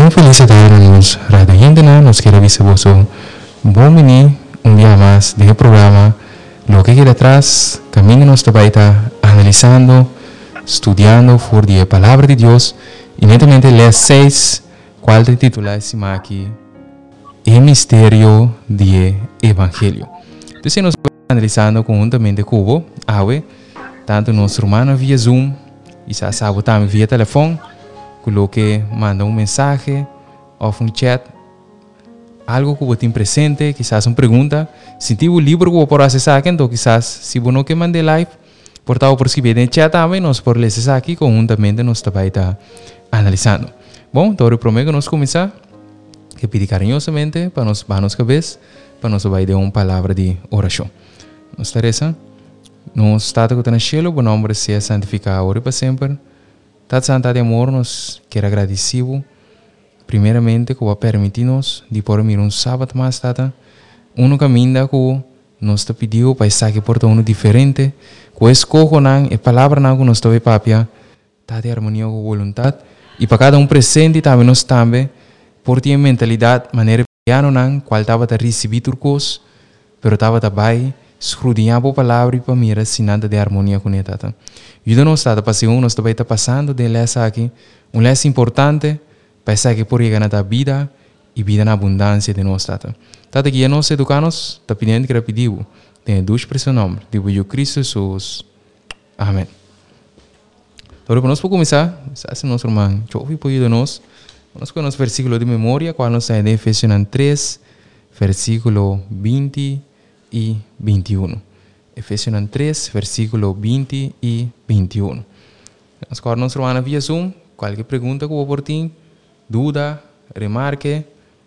Bom, felicidades Radio Indena, nos quiere avisar vosotros. Bom mini, un día más de programa. Lo que queda atrás, camino nos va a estar analizando, estudiando por la palabra de Dios. Y netamente leer 6, cual te titula aquí, El misterio del Evangelio. Entonces nos va analizando conjuntamente Cubo, Awe, tanto nuestro hermano via Zoom, y se sabe también via teléfono. Que manda un mensaje o un chat, algo que você tem presente, quizás uma pergunta. Se tem um livro que por acessar, então quizás se você não quer mandar live, portanto por escrever no chat também, nós por ler aqui conjuntamente nós também está analisando. Bom, então eu prometo que nós começar, que pedir carinhosamente para nós baixar nossa cabeça, para nós vai dar uma palavra de oração. Nós Teresa, nós estamos com o cielo, o nome seja santificado agora e para sempre. Tata Santa de Amor, nos quero agradecido, primeiramente, que vai permitir-nos de por mim sábado mais, Tata. Caminho que nos te pediu para estar aqui por um diferente, que escolho a palavra que nos te papia, tá de harmonia com vontade, e para cada presente também nos também, por ter mentalidade, maneira piano qual estava a receber turcos, pero estava também escrutinar a palavra e para mirar se nada de harmonia com ela, Tata. Ajuda-nos, Tata, para seguir nós também está passando de lessa aqui, lessa importante, para estar aqui por chegar na vida e vida na abundância de nós, Tata. Tata, que nós educar-nos, está pedindo que rapidinho, tem dois para seu nome, de Cristo Jesus. Amém. Então, para nós começar, se nosso irmão, chove por ajuda-nos, nós com o nosso versículo de memória, qual nós é de Efésios 3, versículo 20 e 21. Efésios 3, versículo 20 e 21. Agora nós vamos via Zoom. Qualquer pergunta que por ti, dúvida, remarque,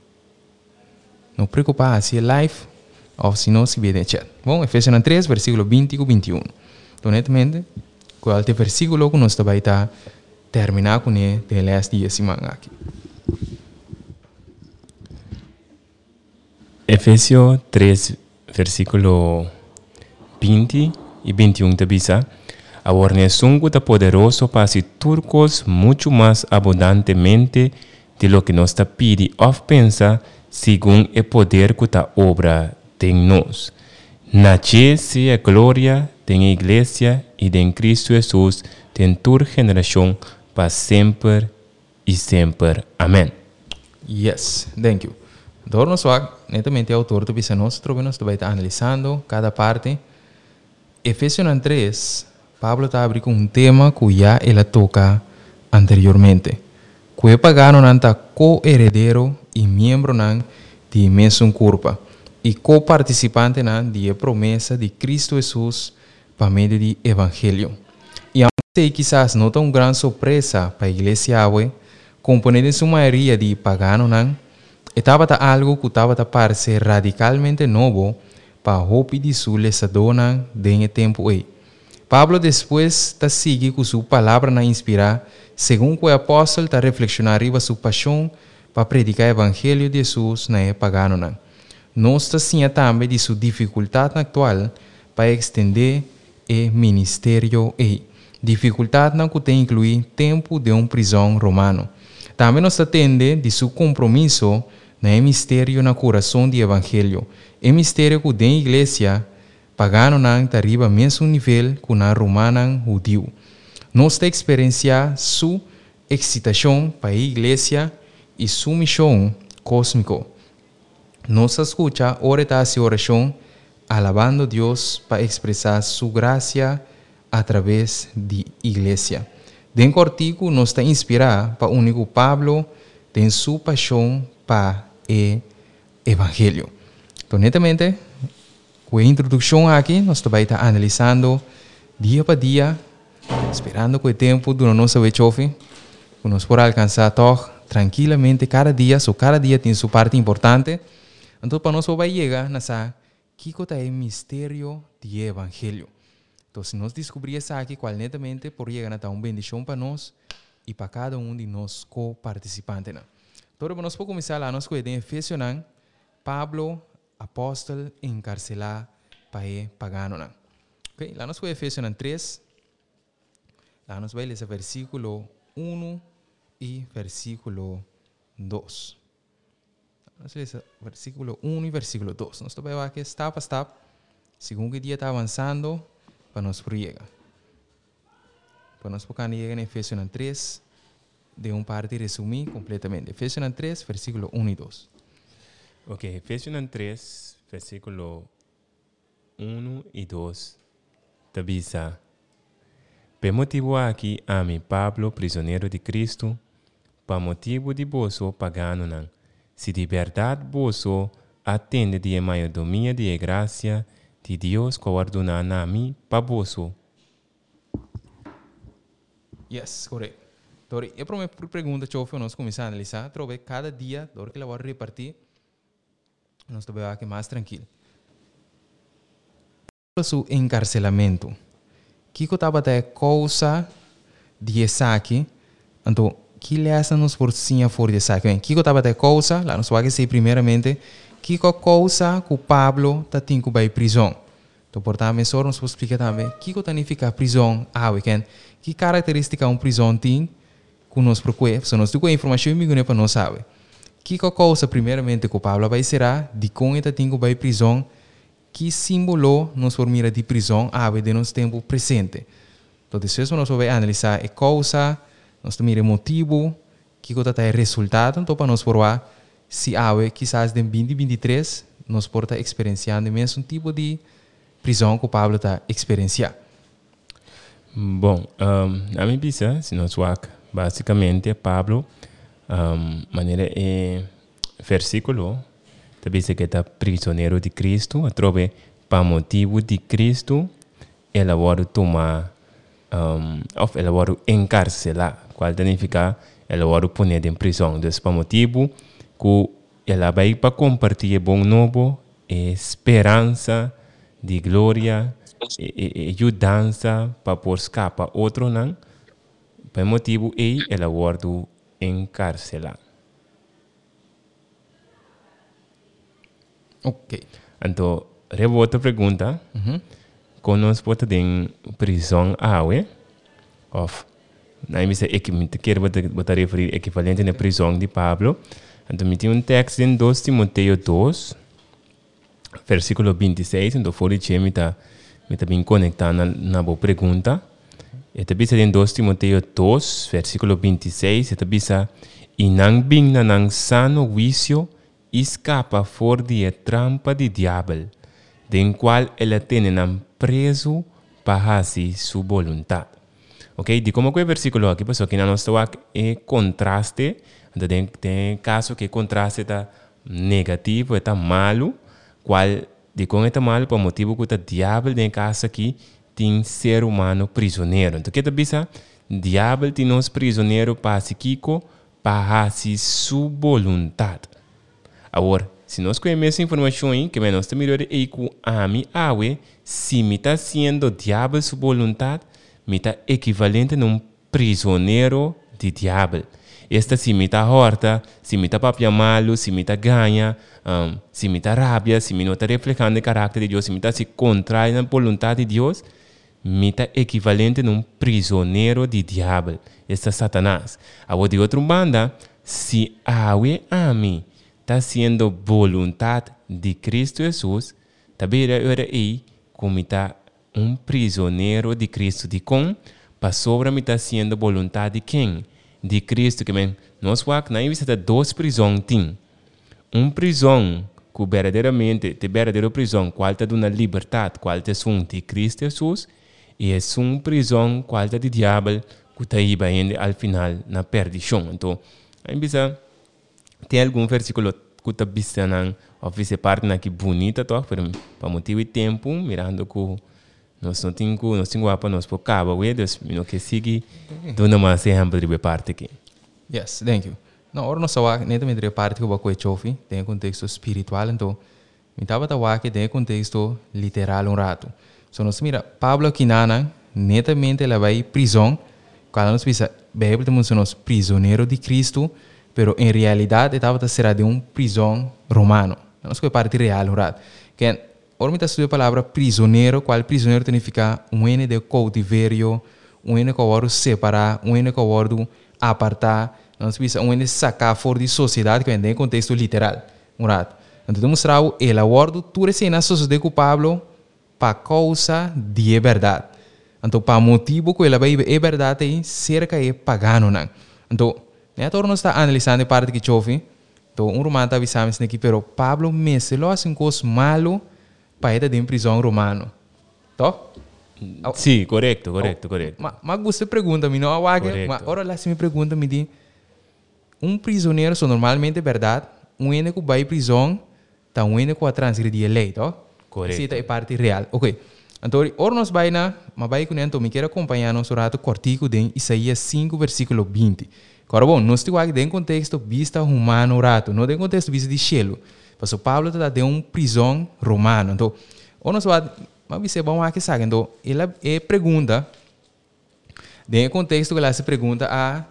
não preocupa se é live ou se não se vê no chat. Bom, Efésios 3, versículo 20 e 21. Então, netamente, qual é o versículo que nós vai estar terminar com ele de leste dia semana aqui. Efésios 3, versículo 20 y 21 te avisa, ahora es un Dios poderoso para hacer turcos mucho más abundantemente de lo que nos pide o pensa, según el poder que ta obra de nos. Nace sea gloria de la iglesia y de Cristo Jesús de tu generación para siempre y siempre. Amén. Yes, thank you. Então, nós vamos, netamente, o autor do Bisa nós vai estar analisando cada parte. Efésios 3, Pablo está abrindo um tema que já ele toca anteriormente. Que pagaram anta co-heredero e membro de mesma culpa e co-participante de promessa de Cristo Jesus para meio do Evangelho. E aunque quizás não tão grande surpresa para a igreja hoje, componente em sua maioria de pagano estava algo que estava a parecer radicalmente novo para a roupa de sua lesadona de tempo aí. Pablo depois está seguindo com sua palavra na inspirar, segundo o apóstolo está reflexionando sobre sua paixão para predicar o evangelho de Jesus na época pagana. Nós está sim também de sua dificuldade atual para estender o ministério aí. Dificuldade que tem incluir tempo de prisão romano. Também nós atende de seu compromisso no mistério na coração do evangelho. O mistério que tem igreja pagano está arriba mesmo nível que na romana judeu. Nós temos experienciar sua excitação para a igreja e sua missão cósmica. Nós escuta oração alabando Deus para expressar sua graça através da igreja. Dentro do artigo, nós está inspirado para o único Pablo tem sua paixão para o evangelho. Então, netamente, com a introdução aqui, nós também está analisando dia para dia, esperando que o tempo do nosso chove, que nós podemos alcançar tranquilamente cada dia tem sua parte importante. Então, para nós vai chegar nessa que é o mistério do evangelho. Então, se nós descobrir isso aqui, qual netamente por chegar a uma bendição para nós e para cada de nós co-participantes. Então, nós podemos começar lá, nós com Efésios, Pablo, apóstolo, encarcelar para o pagano. Okay? Lá nós com Efésios 3, lá nós vai ler versículo 1 e versículo 2. Nós lemos versículo 1 e versículo 2. Nós estamos aqui, step a step, segundo que dia está avançando, para nós chegar. Para nós poder chegar em Efésios 3, de parte resumir completamente. Efésios 3, versículo 1 e 2. Ok, Efésios 3, versículo 1 e 2. Tabisa. Por motivo aqui, a mim, Pablo, prisioneiro de Cristo, para motivo de vosso pagano, não. Se de verdade vosso atende de maiodomia de graça de Deus que ordena na mim para vosso. Yes, correto. Então, a primeira pergunta que nós começamos a analisar, trove cada dia, que ela vai repartir, nós estamos aqui mais tranquilo. O encarcelamento. Que estava a causa de saque, então, que lessa nos forcinha fora de saque? Que estava a causa, lá nós vamos dizer primeiramente, que causa que o Pablo está tendo que ir prisão. Então, portanto, nós vamos explicar também, que significa prisão, que característica uma prisão tem, que nós procuramos, se nós temos informação, para nós saber. Que causa, primeiramente, que o Pablo vai ser, de como ele tem que ir prisão, que símbolo nos formira de prisão de nosso tempo presente. Então, depois nós vamos analisar a causa, nós temos o motivo, que é o resultado, então para nós provar se quizás em 2023 nós podemos experienciando o mesmo tipo de prisão que o Pablo está experienciando. Bom, a minha visão, se nós vamos basicamente Pablo, maneira versículo, também se que está prisioneiro de Cristo, trove para motivo de Cristo, ele vai tomar, ele vai encarcelar, qual significa ele vai pôr em prisão. Então, para motivo que ele vai para compartilhar bom novo, esperança de glória, ajudança para por escapar outro não, para motivo ele vai encarcelar. Ok. Então, outra pergunta. Quando nós podemos em prisão of, não me sei que quero botar referir equivalente na prisão de Pablo. Então, me tem texto em 2 Timoteo 2, versículo 26. Então, fora de me está bem conectado na boa pergunta. E também em 2 Timoteo 2, versículo 26, e também e não bem na sano juízo escapa fora de trampa de diabo, den qual ele tem preso para fazer sua vontade. Ok? De como é o versículo aqui, pessoal, que nós estamos é contraste, então tem caso que contraste está negativo, está malo, qual de como está malo, por motivo que o diabo tem caso aqui, tem ser humano prisioneiro. Então, o que está bisa? Diabo tem nos prisioneiro para psíquico, para fazer sua vontade. Agora, se nós conhecemos essa informação aí, que nós estamos mirando aí com a mim, se me está sendo diabo sua vontade, me está equivalente a um prisioneiro de diabo. Esta se me está horta, se me está papia malo, se me está ganha, se me está rabia, se me não está refletindo o caráter de Deus, se me está se contrai na vontade de Deus, me está equivalente a um prisioneiro de diabo. Esta é Satanás. Agora, de outra banda, se a mim está sendo vontade de Cristo Jesus, também era aí como está prisioneiro de Cristo. De com, para sobre me está sendo vontade de quem? De Cristo. Que nós vamos na vista duas prisões. Prisão que verdadeiramente, de verdadeira prisão, qual está dando liberdade, qual está de Cristo Jesus, e é prisão, qual está de diabo, que está aí ao final na perdição. Então, a gente tem algum versículo que está visando, ou se parte aqui bonita, para motivo de tempo, mirando que nós não temos para nós por cabo, não que siga, dando mais exemplo de parte aqui. Yes, thank you. Não, agora nós vamos netamente parte que eu vou chofi, tem contexto espiritual, então, me estava que tem contexto literal rato. So nós mira, Pablo aqui netamente ele vai prisão, quando nós pensa, Bíblia temos nós prisioneiro de Cristo, pero em realidade estava será de prisão romano. Nós que parte real, right? Que ora me está a palavra prisioneiro, qual prisioneiro significa de cautiverio, que vai separar, que vai apartar. nós precisamos sacar fora da sociedade que vem em contexto literal. Então, demonstrar ele acordo tudo isso na sociedade com Pablo para causa de verdade. Então, para motivo que ele vai é verdade, cerca é pagano. Então, nós está analisando a parte que chove. Então, romano está avisando aqui, pero Pablo me se lo hace coisa malo para ir em prisão romano. Tá? Sim, correto. Mas você pergunta-me, não, mas agora lá se me pergunta-me de prisioneiro, normalmente é verdade, único que vai à prisão, está único a transgredir a lei, tá? Correto. Essa é a parte real. Ok. Então, agora nós vamos então, me quero acompanhar nosso rato cortico de Isaías 5, versículo 20. Agora, bom, nós estamos aqui em contexto vista humano rato, não em contexto vista de cielo. Porque Paulo está de prisão romano. Então, nós vamos ver bom aqui, sabe? Então, ele pergunta, em contexto que ele se pergunta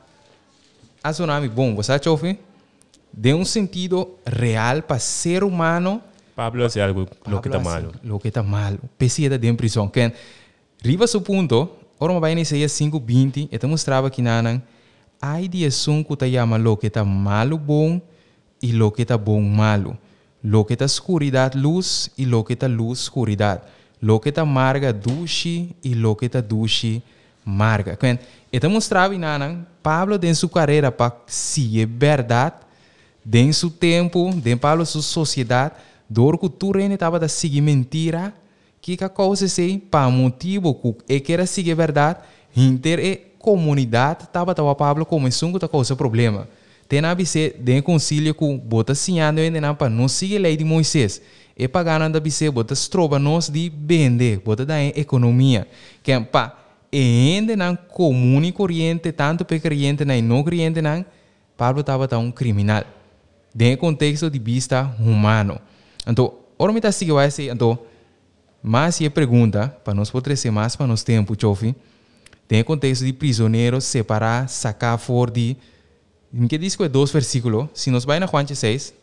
a seu nome, bom, você acha de sentido real para ser humano. Pablo hace algo lo que está malo. Lo que está malo. Precisa de prisão. Que arriba seu ponto, agora vai em Isaías 5:20, e te mostrava que hay de asunto que te llama lo que está malo bom e lo que está bom malo. Lo que está escuridad luz e lo que está luz escuridad. Lo que está amarga dulce e lo que está dulce amarga. E te mostrava que Pablo em sua carreira para seguir verdade, em seu tempo, em Pablo sua sociedade, dor que tu estava a seguir mentira, que a coisa sei para motivo que quer seguir verdade, inter a comunidade estava Pablo começando a causar problema. Tem a ser de concílio que bota sinhando ainda para não seguir a lei de Moisés. E pagando a ser bota trova nós de vender, bota da economia. Que pa ainda não comum e corrente, tanto para crente nem não crente não, Pablo estava criminal. Em contexto de vista humano. Então, agora me está seguindo assim, então, mas se pergunta, para nós poder ser mais para nosso tempo, chofe, tem contexto de prisioneiros, separar, sacar fora de... Em que diz que é 2 versículos, se nós vai na Juan 6,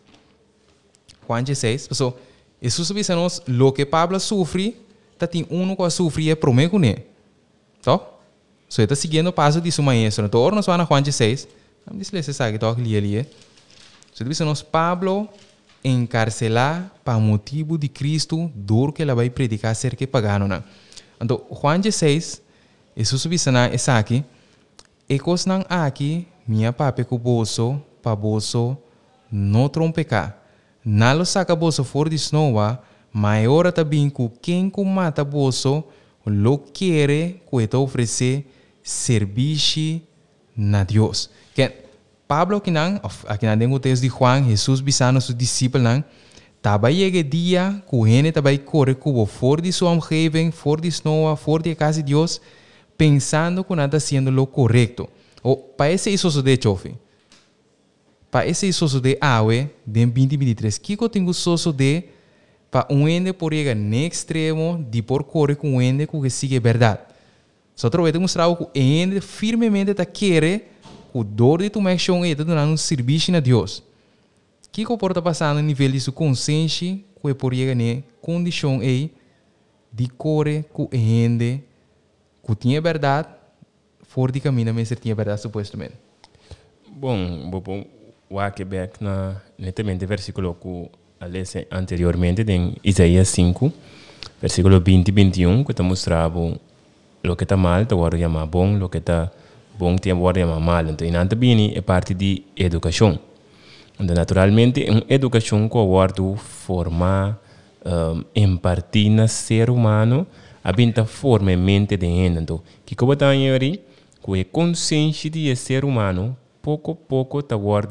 so, isso subisa nós, lo que Pablo sofre, tem que sofrer primeiro com ele. Então, so, está seguindo o passo de seu maestro. Então, agora nós vamos na Juan 6, vamos dizer se sabe, então, ali. So, diz nós, Pablo encarcelar para motivo de Cristo, dor que ela vai predicar ser que pagano. Então, Juan 6, isso subisa na essa aqui, e coisa aqui, minha papi com bolso, para bolso, não trompecar. Não saca bolso fora de snowa, maior também que quem mata bolso, lo quer que te oferecer serviço na Deus. Que Pablo aqui não tem o texto de Juan, Jesus bisando seus discípulos, tava chega dia que o gente tava correr cubo fora de sua omgeving, fora de snowa, fora de casa de Deus, pensando que nada sendo lo correto. O parece isso de chofe. Parece isso de awe de 2023. Que eu tenho soso de para ende por chegar no extremo de por correr com ende que sigue verdade. Só trouxe de mostrar que ende firmemente está querer o dor de tua ação é dando serviço a Deus. Que comporta passando no nível de sua consciência que por chegar na condição é de correr com ende que tinha verdade fora de caminho, mas tinha verdade supostamente. Bom, o Quebec na netamente versículo que lese anteriormente em Isaías 5, versículo 20 e 21, que te mostrava o que está mal, te agora chama bom, o que está bom, te agora chama mal. Então, não também é parte de educação. Então, naturalmente, uma educação que agora formar, impartir no ser humano, a forma mente de gente. Então, que como está aí, que é consciência de ser humano, pouco a pouco está agora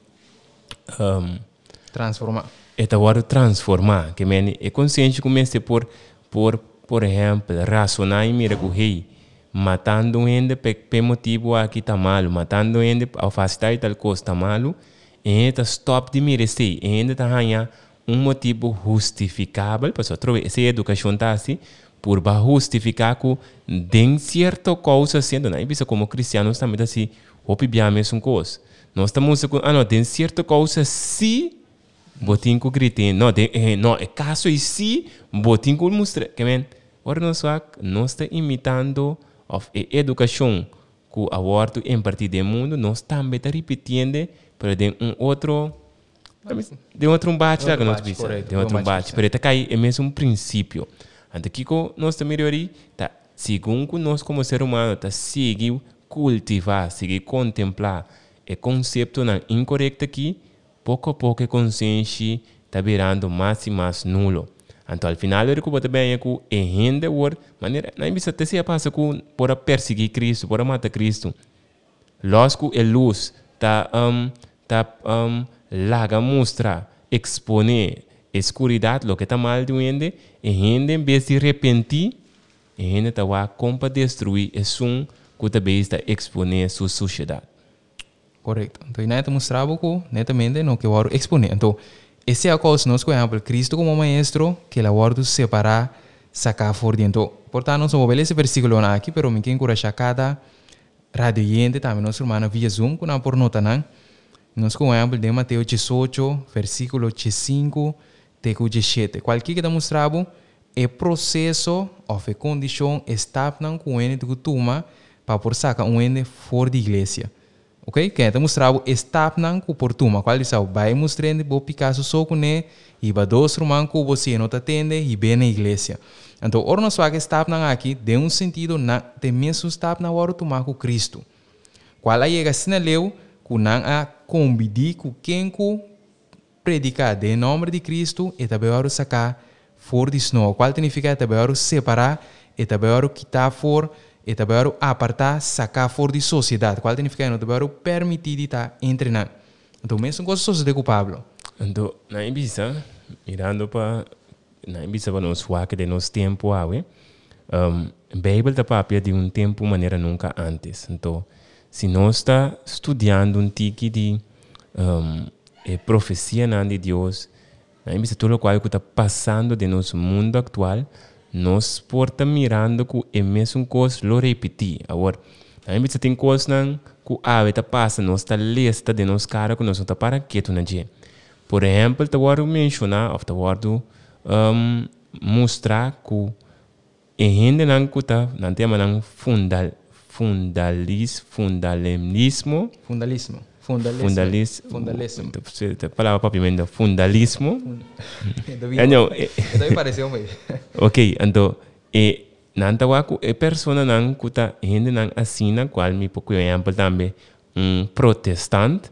transformar. Está agora transformar, que é consciente começa por exemplo, racionar e mira que hey, matando gente por motivo aqui está malo, matando gente ao fazer tal coisa está malo, e está stop de merecer, e ainda está ganhando motivo justificável, para só trocar essa educação está assim, por justificar que tem certa coisa sendo, não é isso como cristianos também assim, opinião mesmo coisa. Nós estamos não tem certa coisa se botin ko gritin não é caso e se botin ko mostra que men ora nós está imitando of educação que aborto em parte do mundo nós também está repetindo para de outro embate lá que nós precisa de outro embate para está cair é mesmo um princípio então que nós também tá segundo nós como ser humano tá seguir cultivar seguir contemplar é conceito não incorreto aqui pouco a pouco a consciência está virando mais e mais nulo. Então, ao final, eu recomendo bem que a gente, maneira, não precisa ter se passa com para perseguir Cristo, para matar Cristo. Lógico, a luz está larga mostra, exponer a escuridão, o que está mal doendo, a gente, em vez de arrepentir, a gente está para destruir o som que também está exponer a sua sociedade. Correto. Então, e nós mostramos que, netamente, não que eu vou exponer. Então, esse é a coisa, nós, por exemplo, Cristo como maestro, que ele vai separar, sacar fora dentro. Portanto, nós vamos ver esse versículo aqui, mas me quero encorajar cada radiante também, nosso irmão via Zoom, que não por nota, não. Nós, por exemplo, de Mateus 18, versículo 5, até 17. Qualquer que está mostrado, é processo, ou é condição, está com o ene de toma, para por sacar um ene fora da igreja. Ok? Quem está mostrando está não com portuma. Qual é o vai mostrando o Picasso só com ele e vai dois irmãos que você não atende e bem na igreja. Então, ora nós vamos estar aqui de um sentido na de mesmo estar na hora tomar com Cristo. Qual é a sinaleu que não a convidar com quem que predicar de nome de Cristo e também hora sacar fora de snow. Qual significa também hora separar e também hora quitar fora e também apartar, sacar fora da sociedade. Qual significa que também permitir estar entrenando. Então, mesmo com a sociedade com Pablo. Então, na Ibiza, mirando para nós que de nosso tempo, a Bíblia está papia de um tempo maneira nunca antes. Então, se nós está estudando um tique de profecia de Deus, na Ibiza tudo o qual está passando de nosso mundo atual, nós porta mirando que é mesmo coisa lo repetir. Agora, a gente tem coisas que a vida passa, nós está lista de nós cara que nós não está para quieto na dia. Por exemplo, eu vou mencionar, ou eu vou mostrar que a gente não está, não tem mais fundalismo. A palavra propriamente fundalismo. Então, pareceu meio. Ok, então, nantawaku é pessoa não kuta gente não assina qual me por exemplo também protestante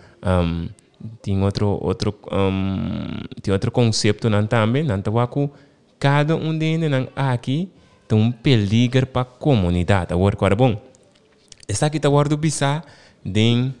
tem outro conceito não também nantawaku cada deles não aqui tem peligro para a comunidade agora bom essa aqui tá guardo bisa den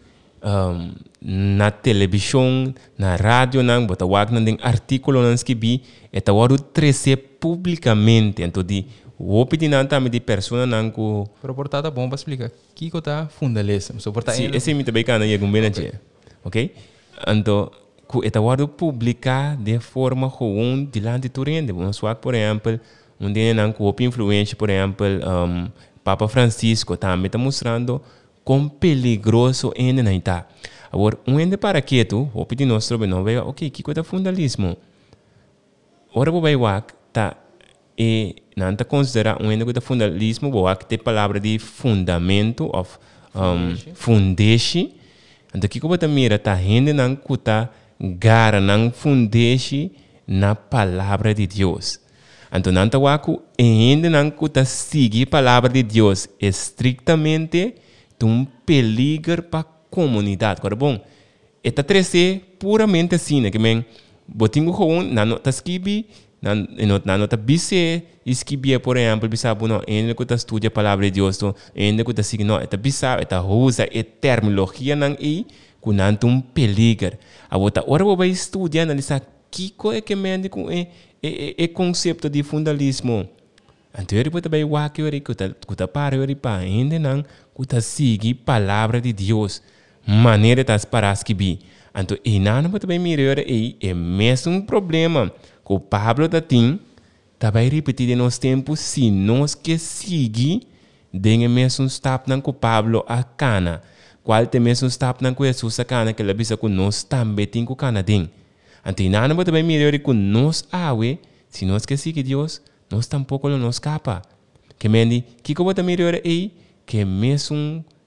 na televisão, na rádio, não, bota wag não tem artigo não escrevi, eta guardo trece publicamente, então de o opinião também de pessoa não que. Pero portada bom para explicar, que tá fundalismo, so portada. Sim, esse me também cana chega bem aqui, ok? Então que eta guardo publicar de forma comum diante do rende, vamos falar por exemplo, dia não que influência, por exemplo, Papa Francisco também está mostrando quão peligroso ainda não está. Agora, ende para quieto, o pedir nosso não veio, ok, que coisa fundalismo. Ora, o baiwak tá e não está considerar ende coisa fundalismo, o baiwak tem palavra de fundamento of fundation. Então, que coisa mira tá rende não cuta gara não fundation na palavra de Deus. Então, não tá waku ainda não cuta seguir a palavra de Deus estritamente um peligro para a comunidade. Agora, bom, esta trece puramente assim, né? Que men, botinho com na nota escrevi, na nota bise escrevi, por exemplo, bisabo não, ainda que tu estudia a palavra de Deus, ainda que tu siga não, esta bisabo, esta usa a terminologia não e com nanto um peligro. Agora, ora vou estudar, analisar que é que men com é conceito de fundalismo. Então, eu vou também que eu para eu para ainda não que seguir a palavra de Deus, maneira de parar escrever. Então, e não vou também melhor é mesmo um problema que o Pablo da tem, vai repetir em nosso tempo se nós que seguir den mesmo stop não com Pablo a cana, qual tem mesmo stop não com Jesus a cana que ele bisa com nós também tem com cana den. Então, não vou também melhor que nós se nós que seguir Deus nós tampouco não escapa. Que mendi, que como também melhor aí, que mesmo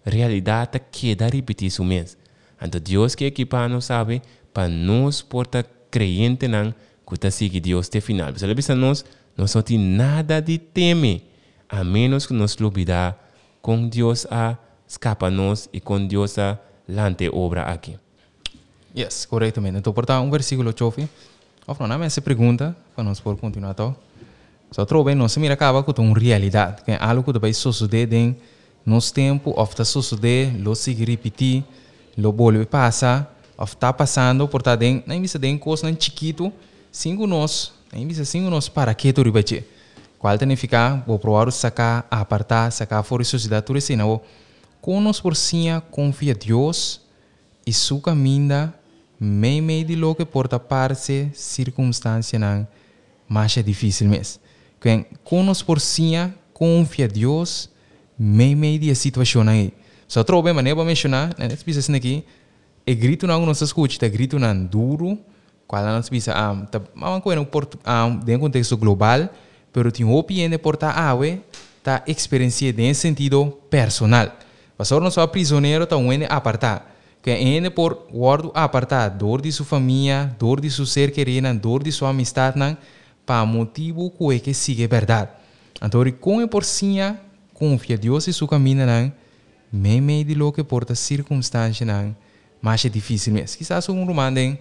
realidade queda repetir isso mesmo. Então Deus que equipa nós sabe para nós porta creyente não que está seguir Deus até final. Porque ele pensa nós não tem nada de temer a menos que nós olvidar com Deus a escapa nós e com Deus a lante obra aqui. Yes, corretamente. Então, portanto, versículo chofe. Não me essa pergunta para nós por continuar então. Só trouxe nós mira acaba com uma realidade, que é algo que vai suceder em nosso tempo, ou está suceder, lo sigue repetir, lo volve passar, ou está passando, portanto, nem visa den coisa nem chiquito, cinco nós, nem visa cinco nós para que tu ribache. Qual significa, vou provar sacar, apartar, sacar fora da sociedade, tudo assim, não. Com nós por sim, confia em Deus e sua caminho meio de lo que porta parte circunstância não mais é difícil mesmo. Com nós por sim, confia em Deus meio de situação aí. Só trouxe maneira para mencionar, né? Nesse assim aqui, é grito não nos escuta, é grito não duro, qual nós pensa, uma coisa no contexto global, pero tem opinião de porta ave, tá experiência de sentido personal. Pastor não só prisioneiro, tá apartar. Que ainda por guardo apartar dor de sua família, dor de seu ser querido, dor de sua amistade, para motivo que siga verdade. Então, com por sim, confia Deus e seu caminho, meio de lo que porta circunstância, mais é difícil mesmo. Quizás um romandem,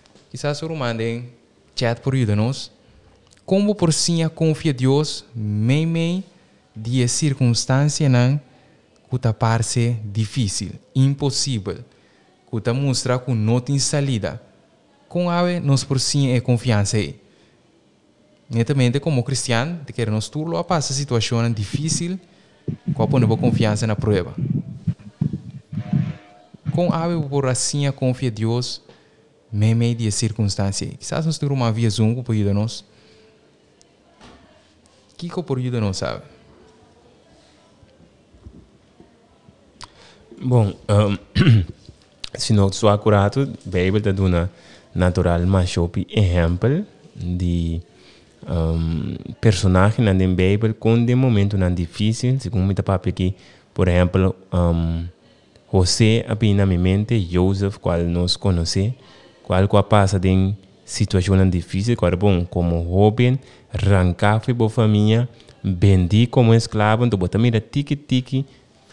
chat por ajuda-nos. Como por sim, confia Deus, meio de circunstância, que está parece difícil, impossível. Que está mostra que não tem salida. Com ave, nós por sim é confiança aí. Netamente, como cristiano, de que nós tudo a passar situação difícil, com a confiança na prova. Com ave, por assim, confia em Deus, meio de circunstância. Quizás nós temos uma via zoom que pode ajudar-nos. O que pode ajudar-nos, sabe? Bom, se não sou acurado, a Bíblia está dando natural mais exemplo de personagem na Bíblia com de momento não difícil, segundo me papo aqui, por exemplo, José apenas na minha mente, Joseph, qual nós conhecemos, qual passa de situação difícil, qual bom como jovem, arrancar foi boa família, vendi como escravo, então botar mira tiki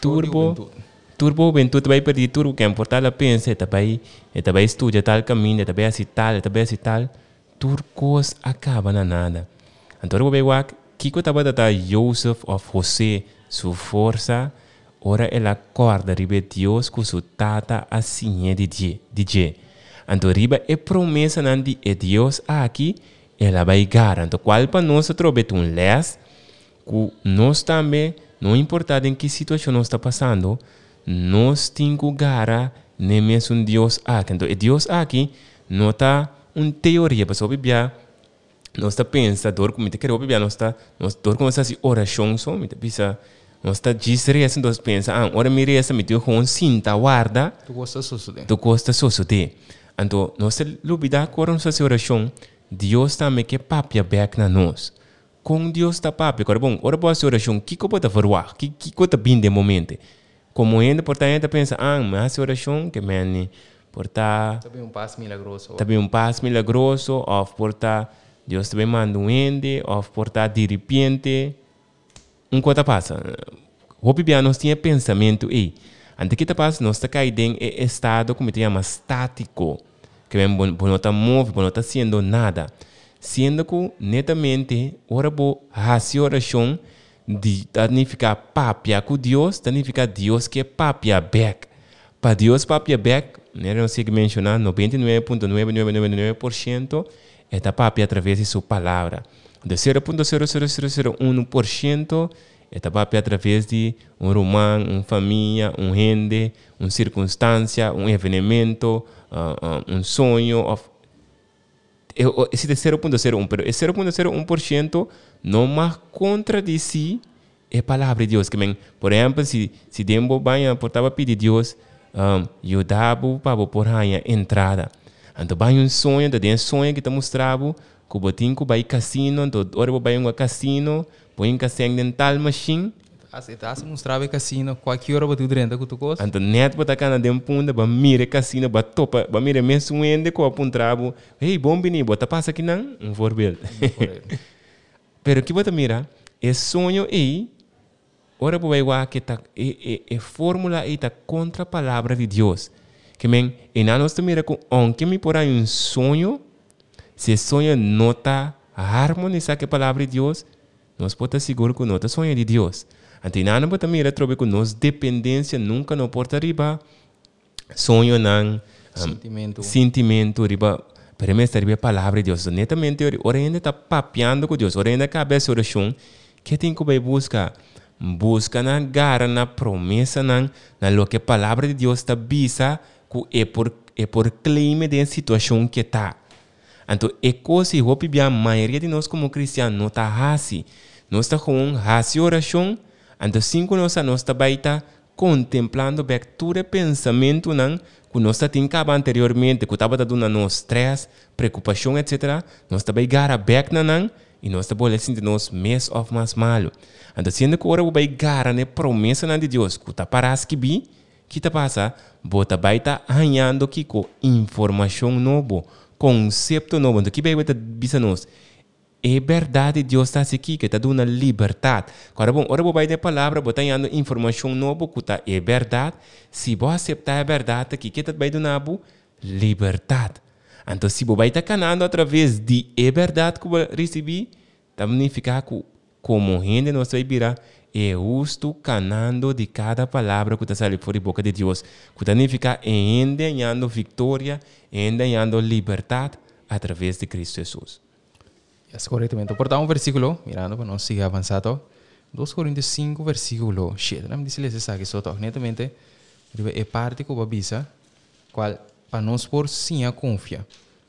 turbo ventura vai perder turbo que importar a pensa vai estudar tal caminho vai assim tal turcos acaba na nada então eu vou ver que estava da Joseph of José sua força ora ela acorda ribe Deus com sua tata assim é de então riba é promessa de Deus aqui ela vai garantir então qual para nós trobe um les que nós também não importa em que situação nós está passando nós temos que gara nem mesmo Deus aqui. Então, Deus aqui não está uma teoria para saber bem. Nós está pensando, como te quero bem, nós começa a fazer oração só, me pensa, nós está dizendo, nós pensa, ora me resta, me tenho com cinta guarda. Tu gosta suceder. Então, nós está lubida com nossa oração. Deus também que papia back na nós. Com Deus está papia, agora bom, ora boa oração, que pode fazer, que pode bem de momento. Como ainda por ainda pensa, mas a oração que me porta também passo milagroso, ou porta Deus também manda ende, ou porta de repente, coisa passa. Hope bem nós tinha pensamento aí, antes que passa nós está caindo em estado como te chama estático, que bem não está move, não está sendo nada, sendo que netamente ora bo a oração significa papia com Deus, significa Deus que é papia back. Para Deus papia back, não sei que mencionar, 99,9999% é papia através de sua palavra. De 0,00001% é papia através de romano, uma família, gente, uma circunstância, evento, sonho. Esse é 0,01%, pero esse 0,01% não mais contradiz a palavra de Deus. Que, por exemplo, se Dembo vai portava pedir Deus, eu dava para por a entrada. Então, vai sonho, da sonho que te mostrava, que o botinho vai casino, então, ora vai cassino, põe em cassino em tal machine, Aceitasse mostrar casino, qualquer hora batu drenta com tu coisa. Então, net bota cana de punda, ba mire casino, ba topa, ba mire mesmo ende com a puntrabo. Hey, bom bini, bota passa aqui não, voorbeeld. Pero que bota mira, é sonho aí, ora vai lá que tá é fórmula aí tá contra a palavra de Deus. Que men, e na nós mira com onde me por aí sonho, se sonho não tá harmonizar com a palavra de Deus, nós podemos seguro que não tá sonho de Deus. Então, não bota mira trobe com nós dependência nunca não porta riba, sonho não sentimento riba. Pero me está a palavra de Deus. Netamente, ora ainda está papeando com Deus. Ora ainda cabeça oração. Que tem que buscar? Busca na gara, na promessa, na lo que a palavra de Deus está bisa, que é por clima de situação que está. Então, é coisa que a maioria de nós como cristianos não está assim. Nós está com oração. Então, cinco nós está baita contemplando todo pensamento que nós tínhamos anteriormente, que estava dando nos stress, preocupação, etc. Nós também gara back e nós também sentir nos mais of mais malo. Então, sendo que agora vai gara ne promessa de Deus, que está para as que bi, que está passa, bota baita ganhando que com informação nova, conceito novo, então que vai bota bisa nós. É verdade, Deus está aqui, que está dando liberdade. Agora, bom, ora, vai ter palavra, botar dando informação nova, que está é verdade. Se você aceitar a verdade, que está vai dar liberdade. Então, se você vai estar canando através de é verdade que você receber, também fica como gente nós vai virar, é justo canando de cada palavra que está saindo fora da boca de Deus. Que também fica ainda ganhando vitória, ainda ganhando liberdade através de Cristo Jesus. Es correctamente. Portamos un versículo, mirando para no seguir avanzando. 2 Corintios 5, versículo 7. Não me diz les que só netamente é parte que avisa qual para nós por sim a confia.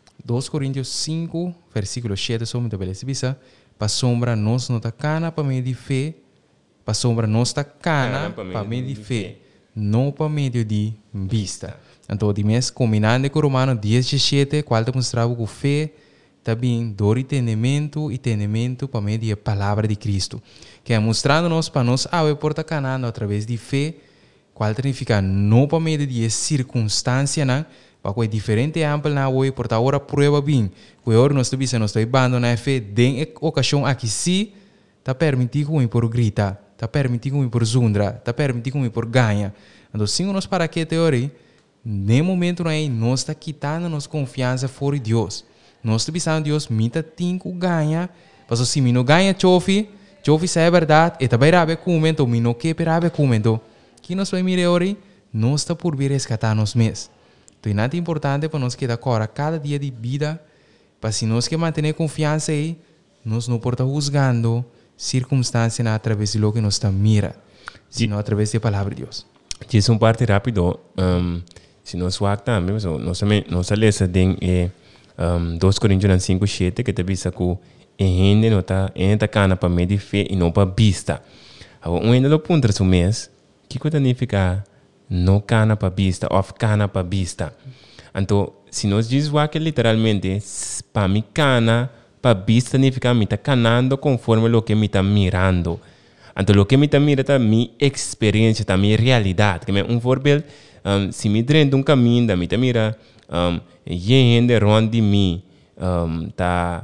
2 Corintios 5, versículo 7 somente para les avisa para sombra nós não tá cana para meio de fé, para sombra nós tá cana para meio de fé, não para meio de vista. Então, de mês combinando com Romanos 10:7, qual demonstrava com fé também dor e entendimento para meio da palavra de Cristo. Que é mostrando-nos para nós a porta canando através de fé, qual significa não para meio de circunstância, não, para que é diferente amplo na hoje, porta agora prova bem, que agora nós estamos abandonando a fé, de ocasião aqui sim, está permitido que por gritar, está permitido que por zundra, está permitido que por ganha. Então, se nós para que teoria, nem momento aí nós está quitando nossa confiança fora de Deus. Nós estamos pensando, Deus, mita tinco ganha. Mas se não ganha chofi é verdade. E também rabe comento, não que rabe comento. Que nós vamos mirar hoje, nós está por vir resgatar nos mês. Então é nada importante para nós que da cora cada dia de vida, para se nós que manter confiança aí, nós não porta juzgando circunstâncias através de lo que nós está mira, sino através da palavra de Deus. Diz parte rápido, se nós vamos também, nós lemos em 2 Coríntios 5:7 que te visa que gente não está cana para meio de fé e não para vista. Agora, ainda lo ponto do mês, que significa não cana para vista ou cana para vista. Então, se nós dizemos que literalmente, para mim cana para vista significa me está canando conforme o que me está mirando. Então, o que me está mirando é minha experiência, é minha realidade. Que é voorbeeld, se me drendo caminho, me está mirando, gente rond de mim tá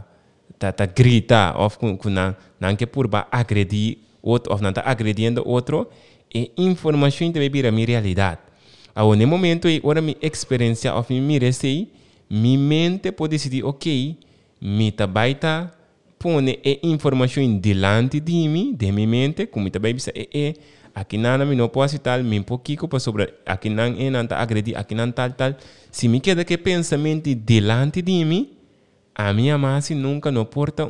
grita of não que por agredir outro ou não tá agredindo outro e informação também vira minha realidade. Ao no momento ora minha experiência of me receber minha mente pode decidir ok me tá baita pone informação delante de mim de minha mente como tá baita aqui não posso tal, me pouquinho para sobre aqui não tá agredir, aqui não tal. Se me queda que pensamento delante de mim, a minha massa nunca não porta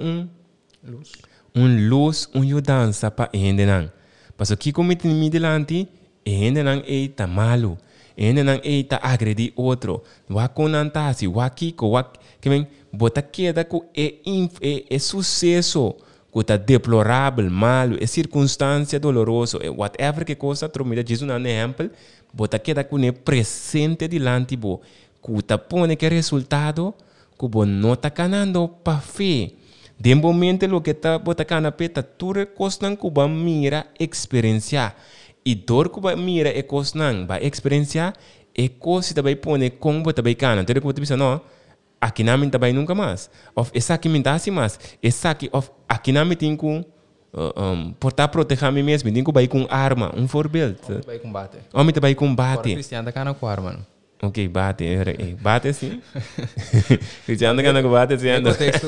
luz, mudança para ainda não. Porque aqui como me delante, ainda não tá malo, ainda não tá agredir outro. Wako não tá assim, que vem bota queda que é sucesso. Que está deplorável, malo, é circunstância dolorosa, é whatever que coisa, tromida, Jesus um exemplo, bota que é presente delante de você, que está pondo que resultado, que você não está ganhando para fé. De momento lo que está botacana peta, tu recostan cuba mira experiencia. E dor cuba mira e cosnan ba experiencia, e cosi também pone com bota bacana. Então eu pensa não, aqui na minha também nunca mais. Of essa aqui me dá assim mais. Essa aqui of aqui na minha tem com portar proteger a mim mesmo, tem com vai com arma, forbildo. Vai combate. Homem também combate. Agora Cristiano tá cana com arma. Ok, bate, bate sim. Cristiano que anda com bate sim.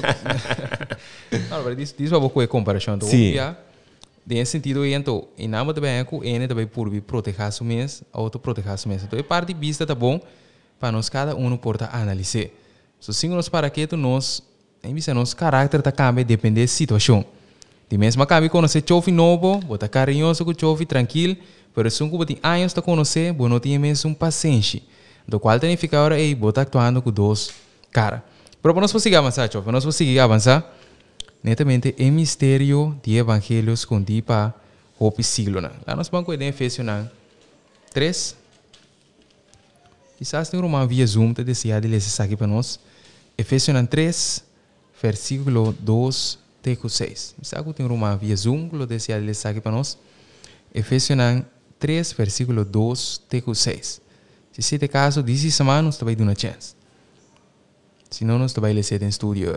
Não, mas isso é uma boa comparação. Sim. Nesse sentido, então, e nada também com ele também por proteger o mês, autoproteger o mês. Então, a parte de vista tá bom para nós cada um porta analisar. So, se nós para que nós, em vista nosso caráter tá cambia depende da situação. De mesma cabe conhecer chove novo, botar carinhoso com chove tranquilo, pero se um que tem anos tá conhecer, bom não tinha mesmo paciência. Do qual tem que ficar agora aí, botar actuando com dois cara. Pero para nós conseguir avançar, chove, nós conseguir avançar. Netamente, é mistério de evangelhos com para o siglo. Lá nós vamos com Efésios 3. Quizás tem uma via Zoom, te decía de ler isso aqui para nós. Efésios 3, versículo 2, teco 6. Quizás tem uma via Zoom, que decía de ler isso aqui para nós. Efésios 3, versículo 2, teco 6. Se você tem caso, disse semana, nós vai dar uma chance. Se não, nós vai ler em estúdio.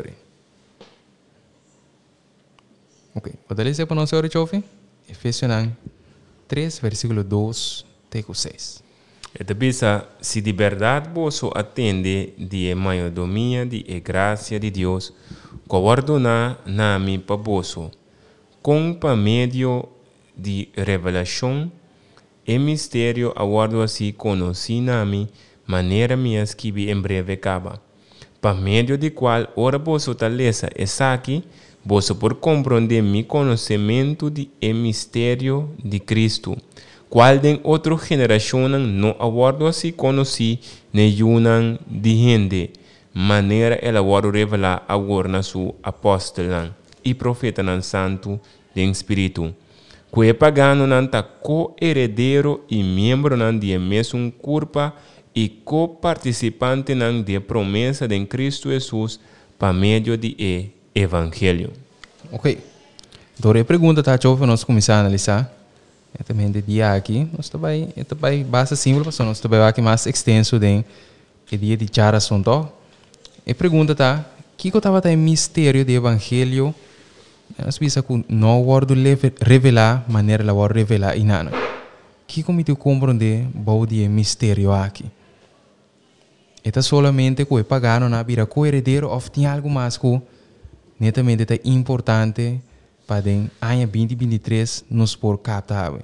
Ok, pode ler para nós agora, Chofi? Efésios 3, versículo 2, teco 6. Então, pensa, se de verdade você atende de maiodomia, de graça de Deus, coordenar na mim para você, com para meio de revelação, e mistério aguardo assim conheci na mim, maneira minha que em breve acaba. Para meio de qual ora você taleza essa aqui, você por compreender mi conhecimento de mistério de Cristo, qual de outra geração não aguardo assim conheci nenhuma de gente, maneira ela aguardo revelar agora na sua apóstola e profeta santo de Espírito, que é pagano nanta co-herdeiro e membro de mesmo corpo e co-participante de promessa de Cristo Jesus para meio de Evangelho. Ok. Então, a pergunta tá chove nós começar a analisar. É também de dia aqui, nós também basta simples, nós também aqui mais extenso de dia de char assunto. A pergunta tá, que eu tava em mistério do Evangelho? Nós pensa que não guardo revelar maneira lá guardo revelar inana. Que como tu compreender bom de mistério aqui? É solamente que o pagano na vira co-herdeiro ou tem algo mais que netamente é importante para o ano 2023 nos por captar.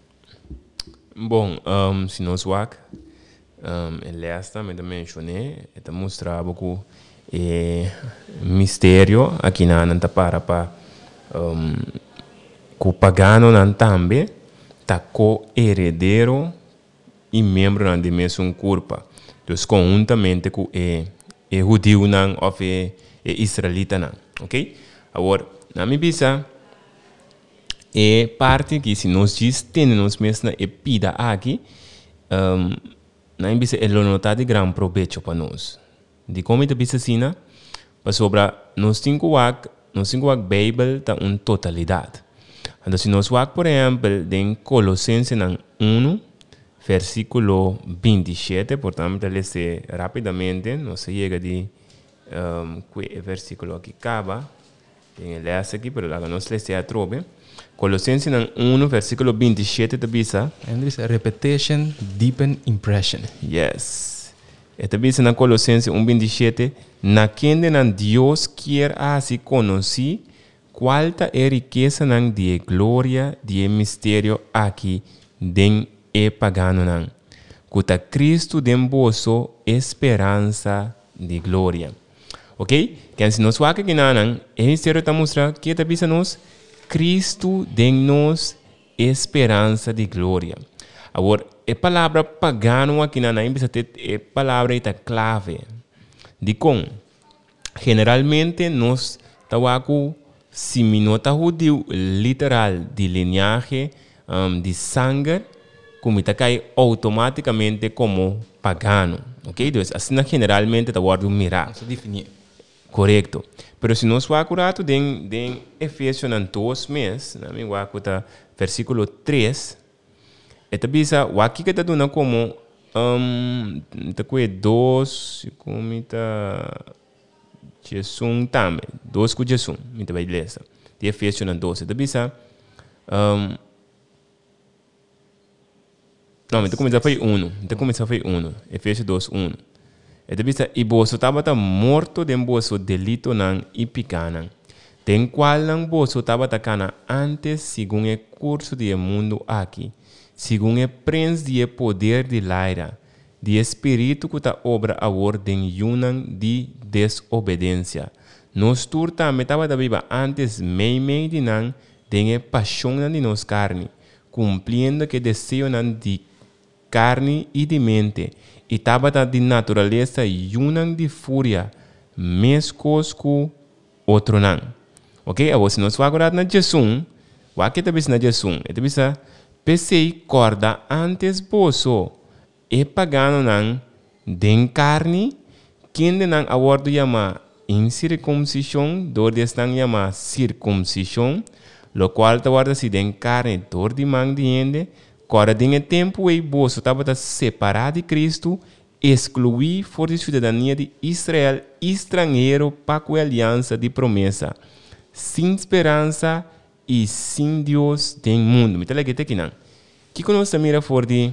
Bom, se nós vamos, esta me mencionei, esta mostrava que mistério aqui na nanta para que o pagano não também tá co-herdeiro e membro de mesmo corpo. Então, conjuntamente com o judeu não ou o israelita não. Ok? Agora, na minha visão, é parte que se nós diz temos mesmo na pida aqui, na minha visão é notar de grande proveito para nós. De como é que assim, para sobre nós temos a Bíblia tá uma totalidade. Então, se nós vamos, por exemplo, em Colossenses 1, versículo 27, portanto, vamos ler rapidamente, nós chega de que versículo aqui acaba, tem ler aqui, mas lá nós lemos a trobe. Colossenses 1, versículo 27, tabisa. Andres, repetition, deepen impression. Yes. Tabisa na Colossenses 1, 27, na quem Deus quer assim conhecer qual é a riqueza de glória de mistério aqui den pagano nan. Kuta Cristo den boso esperança de glória. Ok? Que se nós waka ginanan, é mistério ta mostra que ta bisa nos Cristo den nos esperança de glória. Agora, a palavra pagano aqui na bisa ter a palavra ita clave. De com generalmente nós tawaku se minota judeu literal de linhagem de sangue, como está cai automaticamente como pagano, ok? Então, assim generalmente está guardado mirar. correto. Pero se nós vamos acurato em Efésios 2 mês, na minha wakuta versículo 3, esta bisa waki que está dando como tá com 2 como tá Jesus também, 2 com Jesus, me vai ler essa. De Efésios 2, esta bisa não, então começa foi 1. Então começa foi 1. Efésios 2, 1. Esta bisa e boso estava morto de boso delito nan e picanan. Tem qual nan boso estava cana antes segundo o curso de mundo aqui. Segundo o príncipe de poder de Laira, de espírito que ta obra a ordem yunan de desobediência. Nós turta metava da viva antes mei de nan de paixão de nos carne, cumprindo que desejo nan de carne e de mente. E tabata de natureza yunan de fúria, mescos com outro nan. Ok? Agora, se nós vamos agora na Jesus, o que está na Jesus? Está bisa, pensei corda antes boso, e pagano nan, den carne, quem de nan awardo yama incircuncisión, dor de nan yama circuncisión, lo qual te guarda si den carne, dor de man diende, corda de tempo e boso estava separado de Cristo, excluir for de cidadania de Israel, estrangeiro para a aliança de promessa, sem esperança e sem Deus do mundo. Me tá aqui aqui não. Que nós mira for de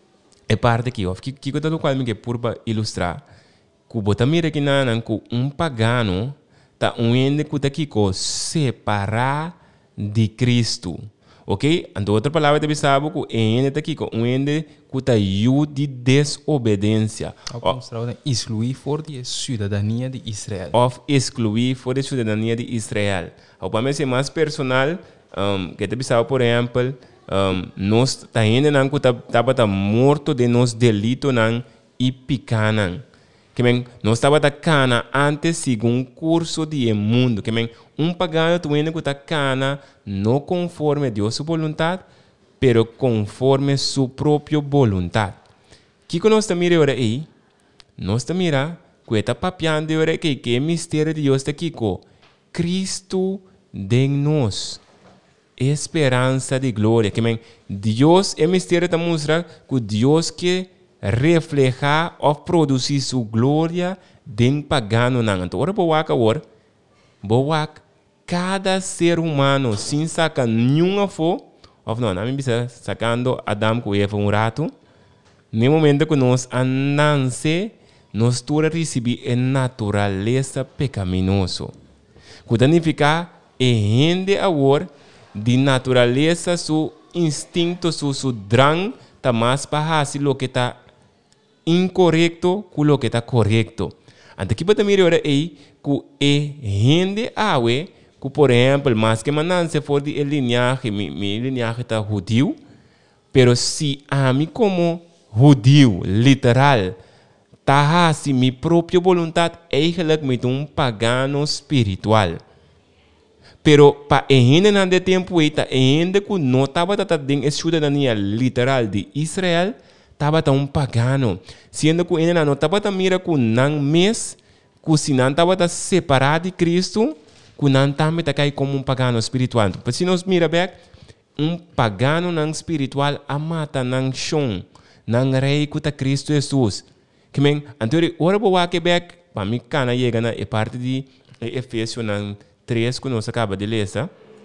é parte aqui, que coisa do qual me que por ilustrar, que bota mira aqui não com pagano tá ende que tá aqui com separar de Cristo. Ok? Então, outra palavra também sabe que ende está aqui, ende que está de desobediência. Excluir for de cidadania de Israel. Of excluir for de cidadania de Israel. Ou para mim ser mais personal, que também sabe, por exemplo, nós está ende não que estava morto de nos delito não e picanan. Que nós estava cana antes segundo curso de mundo. Que pagano tu ende que está cana não conforme Deus sua vontade, pero conforme sua própria vontade. Que nós estamos mirando aí? Nós estamos mirando que está papiando que é mistério de Deus aqui com Cristo de nós. Esperança de glória. Que Deus é mistério da mostra que Deus que reflejar ou produzir sua glória den pagano não. Então, ora boa cada ser humano sem sacar nenhuma fo, ou não, não me sacando Adão com Eva rato, no momento que nós andamos, nós todos recebemos a natureza pecaminosa. Que significa rende agora de natureza seu instinto, seu drang, tá mais para o que está incorreto com o que está correto. Então, aqui para mirar aí, que rende awe, que por exemplo, mais que mandança for de linhagem, minha linhagem está judeu, pero se a mim como judeu, literal, tá assim, minha própria vontade, eigenlijk met pagano espiritual. Pero para rende nesse tempo aí, rende que não estava dando cidadania literal de Israel, estava pagano. Sendo que ainda não estava mira que não mês, que se não estava separado de Cristo, que não também está como pagano espiritual. Então, se nós mira bem, pagano não espiritual amata não chão, não rei que está Cristo Jesus. Que men, anterior, ora boa que bem, para mim cana chega na parte de Efésios 3 que nós acaba de ler,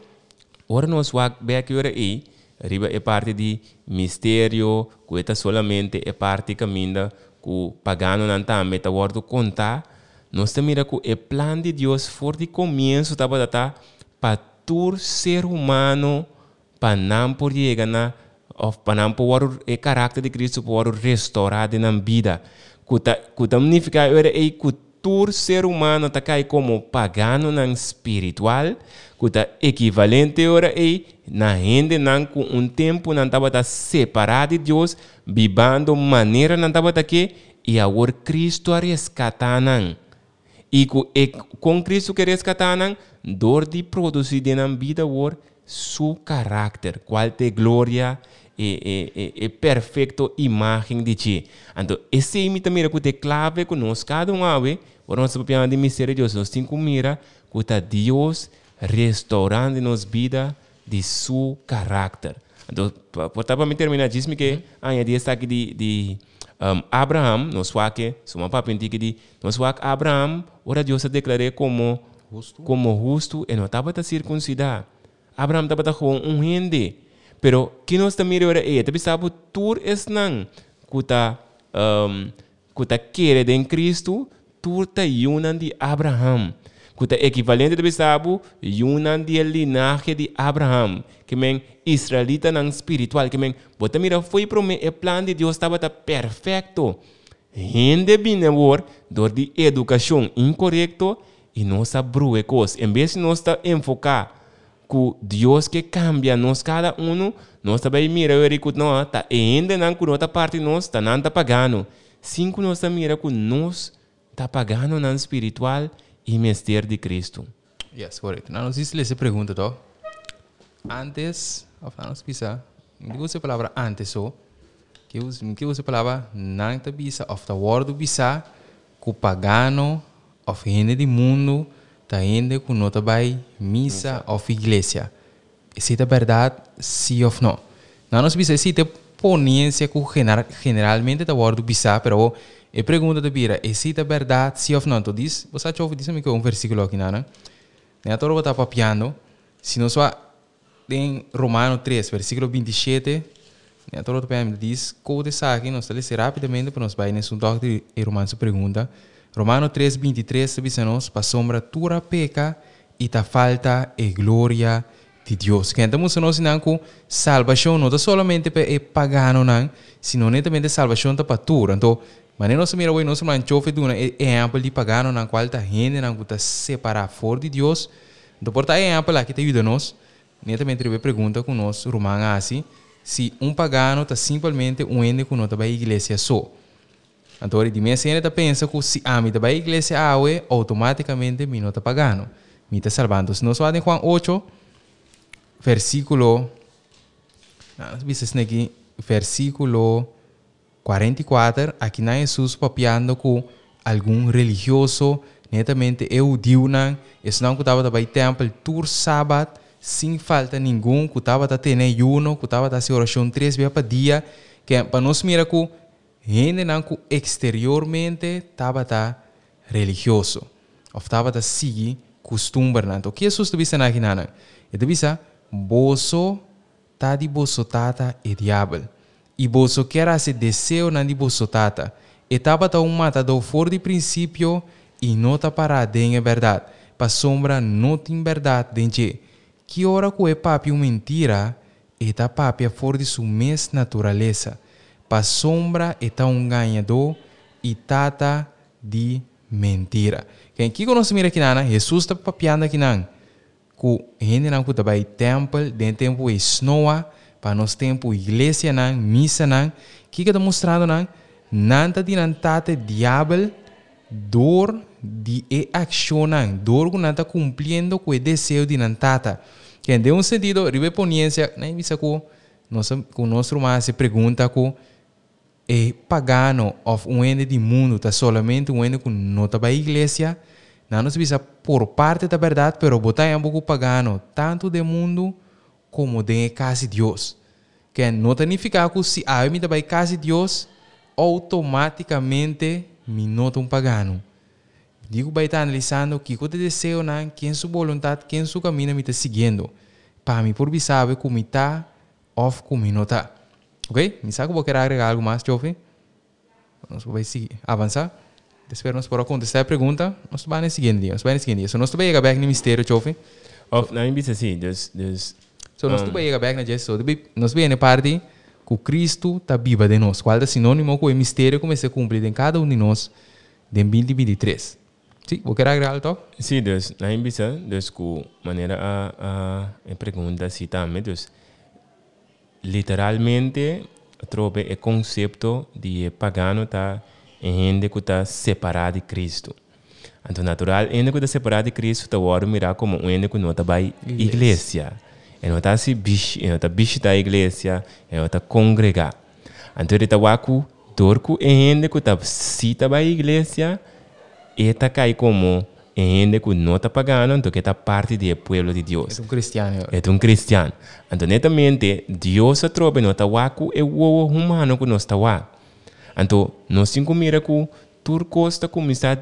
ora nós vai bem que ora aí. Arriba é parte de mistério, que é solamente é parte caminho que o pagano não está a guardo contar. Nós temos que o plano de Deus for de começo para todo ser humano para não poder chegar na para não poder o caráter de Cristo poder restaurar na vida. Que significa que todo ser humano está como pagano não espiritual, que é equivalente aí na gente não com tempo não estava separado de Deus, vivendo maneira não estava aqui e agora Cristo a resgatar não. E com Cristo que resgatar não, dor de produzir na vida agora seu caráter, qual é glória e perfeita imagem de ti. Então, esse é também que é clave que nós cada um Ora nós papiando de mistério de Deus, nós temos que mirar que tá Deus restaurando nos vida de seu caráter. Então, para me terminar, diz-me que a dia está aqui de Abraham, nós fala que, se uma papo indica de, nós fala que Abraham, ora Deus se declarou como justo e não estava a circuncidar. Abraham estava com rende. Pero, que nós também é, também sabe, tur es não, que tá querer em Cristo, tur tá yunan de Abraham. Que é equivalente também sabe, yunan de linaje de Abraham, que men israelita não espiritual, que men, bota mira, foi para mim, o plano de Deus estava perfeito. Rende bem dor de educação incorreto e não sabe coisas. Em vez de nós enfocar que Deus que cambia nós cada nós também mira o que não está ainda não que outra parte nós está não está pagando. Cinco nós também mira que nós está pagando na espiritual e mistério de Cristo. Yes, correto. Não sei se essa pergunta to. Antes, nós pisa, não usa a palavra antes só. Que usa a palavra não está bisa, of the word bisa, que pagano, of gente do mundo tá indo com nota vai missa ou igreja. Se é verdade, sim ou não. Não nos bisa se te ponência que generalmente tá word bisa, pero a pergunta de bira, se é verdade, sim ou não. Então diz, você já ouviu disso que um versículo aqui não? Nem a toda está papiando. Se nós só em Romano 3, versículo 27, nem a toda está diz, como de aqui nós estamos rapidamente para nós vai nesse toque de Romano se pergunta. Romano 3, 23, diz-nos, para sombra tura peca e ta falta e glória de Deus. Que estamos nós não com salvação, não somente para o pagano, não, sino também salvação para tura. Então, mas nós mira hoje nós não chofe de um exemplo de pagano, na qual ta gente não está separada fora de Deus. Então, por tal exemplo aqui te ajuda nós, também tem uma pergunta com nós, Romano assim, se pagano está simplesmente ende com nota para a igreja só. Então, de minha cena, pensa que se a mim da igreja automaticamente me não está pagando, me está salvando. Se nós vamos em Juan 8, versículo, versículo 44, aqui na Jesus papiando com algum religioso, netamente judeu, isso não que estava no templo, tur sábado, sem falta nenhum, que estava tendo ayuno, que estava tendo oração 3 vezes por dia, que para nós mirar que gente não exteriormente estava religioso, ou estava seguir costume. Então, o que Jesus te disse aqui? Ele disse, boso tá de boso tata e diabo. E boso quer esse desejo na de boso tata. E estava matador fora de princípio e não está parado em verdade. Para sombra não tem verdade dentro. Que hora que é papi mentira, e está papi fora de sua mesma natureza. Para sombra está ganhador e tata de mentira. Quem que nós mira aqui Jesus está papiando aqui que gente não está vai templo, dentro tempo é snowa, para nós tempo igreja missa que está mostrando não está de tata diabo dor de ação dor que não está cumprindo com o desejo de tata. Quem deu um sentido, reponiência, nem isso que o nosso irmão se pergunta que é pagano ou ende do mundo, está solamente ende que não está para a igreja, não nos visa por parte da verdade, pero botar um pouco pagano, tanto do mundo como de casa de Deus. Que não significa que se a mim está para a casa de Deus, automaticamente me nota pagano. Digo, vai estar analisando que o desejo, quem sua vontade, quem sua caminho me está seguindo. Para mim, por mim, sabe como está ou como não está. Ok? Me sabe que vou querer agregar algo mais, Jofi? Nós vamos seguir, avançar. Espero nós poder contestar a pergunta. Nós vamos no seguinte dia. Nós vamos chegar back no mistério, Jofi. Não, me diz assim, nós vamos chegar back na Jesus. Nós vamos na parte que Cristo está vivo de nós. Qual é o sinônimo que o mistério começa a cumprir em cada de nós em 2023. Sim, vou querer agregar algo? Sim, Deus, na invisa, Deus, com maneira a pergunta assim também, Deus, literalmente, trobe o conceito de pagano tá em gente que está separado de Cristo. Então, natural, gente que está separado de Cristo, está agora mirar como um gente que não está para a igreja. Ele não está se visitar a igreja, ele não está congregar. Então, ele está com dor com gente que está cita para a igreja, esta cai como gente que não está pagando, então que está parte do pueblo de Deus. É um cristiano. É um cristiano. Então, netamente, Deus a trobe não está waku é o humano que nós está waku. Então, nós temos mira que turcos está começando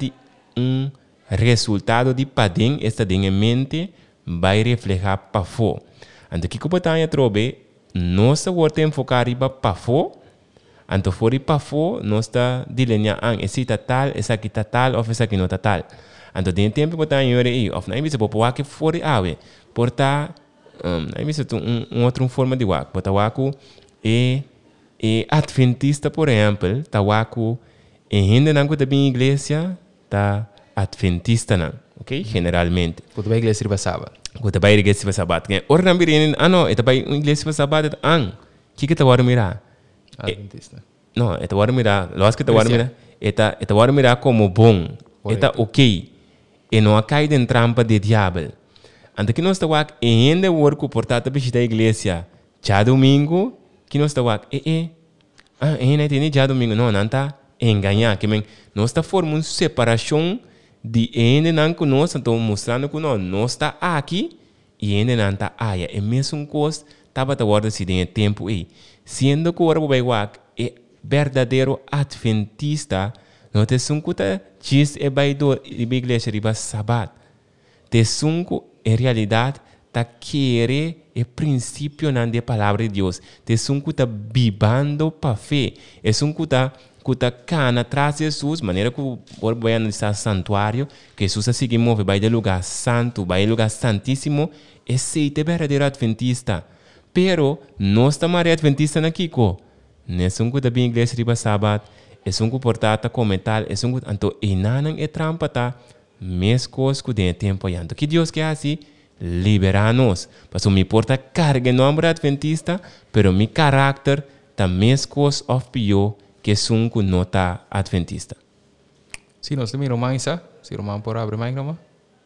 de resultado de padem esta em mente vai reflejar para fora. Então, que a trobe nós vamos enfocar para fora. Então, fora para fora, nós está delineando esse tal, esse aqui tal, ou esse aqui não tal. Então, tem tempo que está em hora aí, ou não, você pode pôr aqui fora ave, portar, aí você tem outra forma de waku, portar waku é adventista, por exemplo, tá waku e gente não que está bem igreja, tá adventista não, ok? Generalmente. Quando vai à igreja para sábado. Quando vai à igreja para sábado, ora não virem, não, está vai à igreja para sábado, que está agora mirar? Adventista. Não, está agora mirar, logo que está agora mirar, está agora mirar como bom, está ok. E não cai em trampa de diabo. Então, que nós estamos aqui, e ainda o work portado para visitar a igreja, já domingo, que nós estamos aqui, ainda tem já domingo, não está enganar, que nós estamos formando uma separação de ainda não que nós estamos mostrando que nós estamos aqui, e ainda não está aí. É mesmo coisa, estava a guardar se tem tempo aí. Sendo que o work é verdadeiro adventista, não tem sunkuta diz e baidor e igreja riba sabat. Te sunku em realidade ta querer o princípio nan de palavra de Deus. Te sunku ta bibando pa fé. E sunku ta cana atrás de Jesus, maneira que o vai analisar santuário, que Jesus a seguir move, vai de lugar santo, vai de lugar santíssimo, esse é verdadeiro adventista. Pero nós estamos adventista na Kiko. Ne sunku ta bem igreja riba sabat. É um comportado como tal, é um então inanan é trampa tá mescos que tem tempo aí. Então que Deus quer assim liberar-nos, para me porta carga nome adventista, pero mi caráter tá mescos of pior que um que não tá adventista. Sim, nós temos romã isso, se romã por abrir mais romã.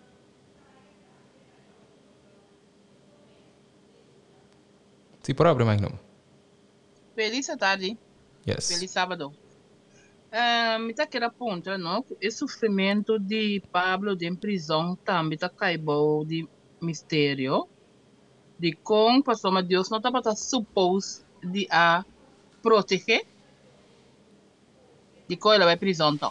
Se por abrir mais romã. Feliz tarde. Yes. Feliz sábado. Me tá querendo apontar, não? O sofrimento de Pablo de prisão também tá caibo de mistério. De como pastor Deus não tá para supor de a proteger. De como ele vai prisão então.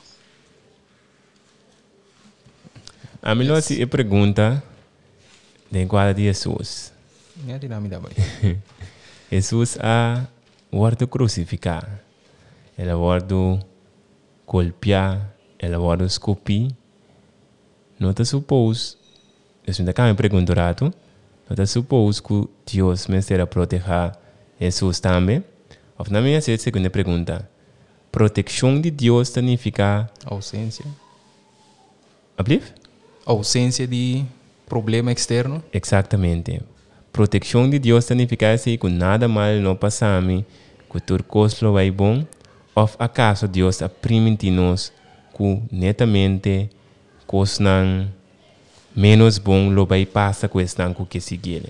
A melhor se é pergunta de qual de Jesus. Minha dinâmica bem. Jesus a ordo crucificar. Ele ordo golpear, ela vai esculpir. Não te supôs, isso ainda cá me pergunto rato, não te supôs que Deus me será proteger Jesus também? Ou na minha segunda pergunta, proteção de Deus significa ausência. Aplica? Ausência de problema externo? Exatamente. Proteção de Deus significa assim que nada mal não passa a mim, que tudo coisa vai bom. Ou acaso Deus a permite-nos que netamente coisas menos bom lo vai passar com esse que seguir.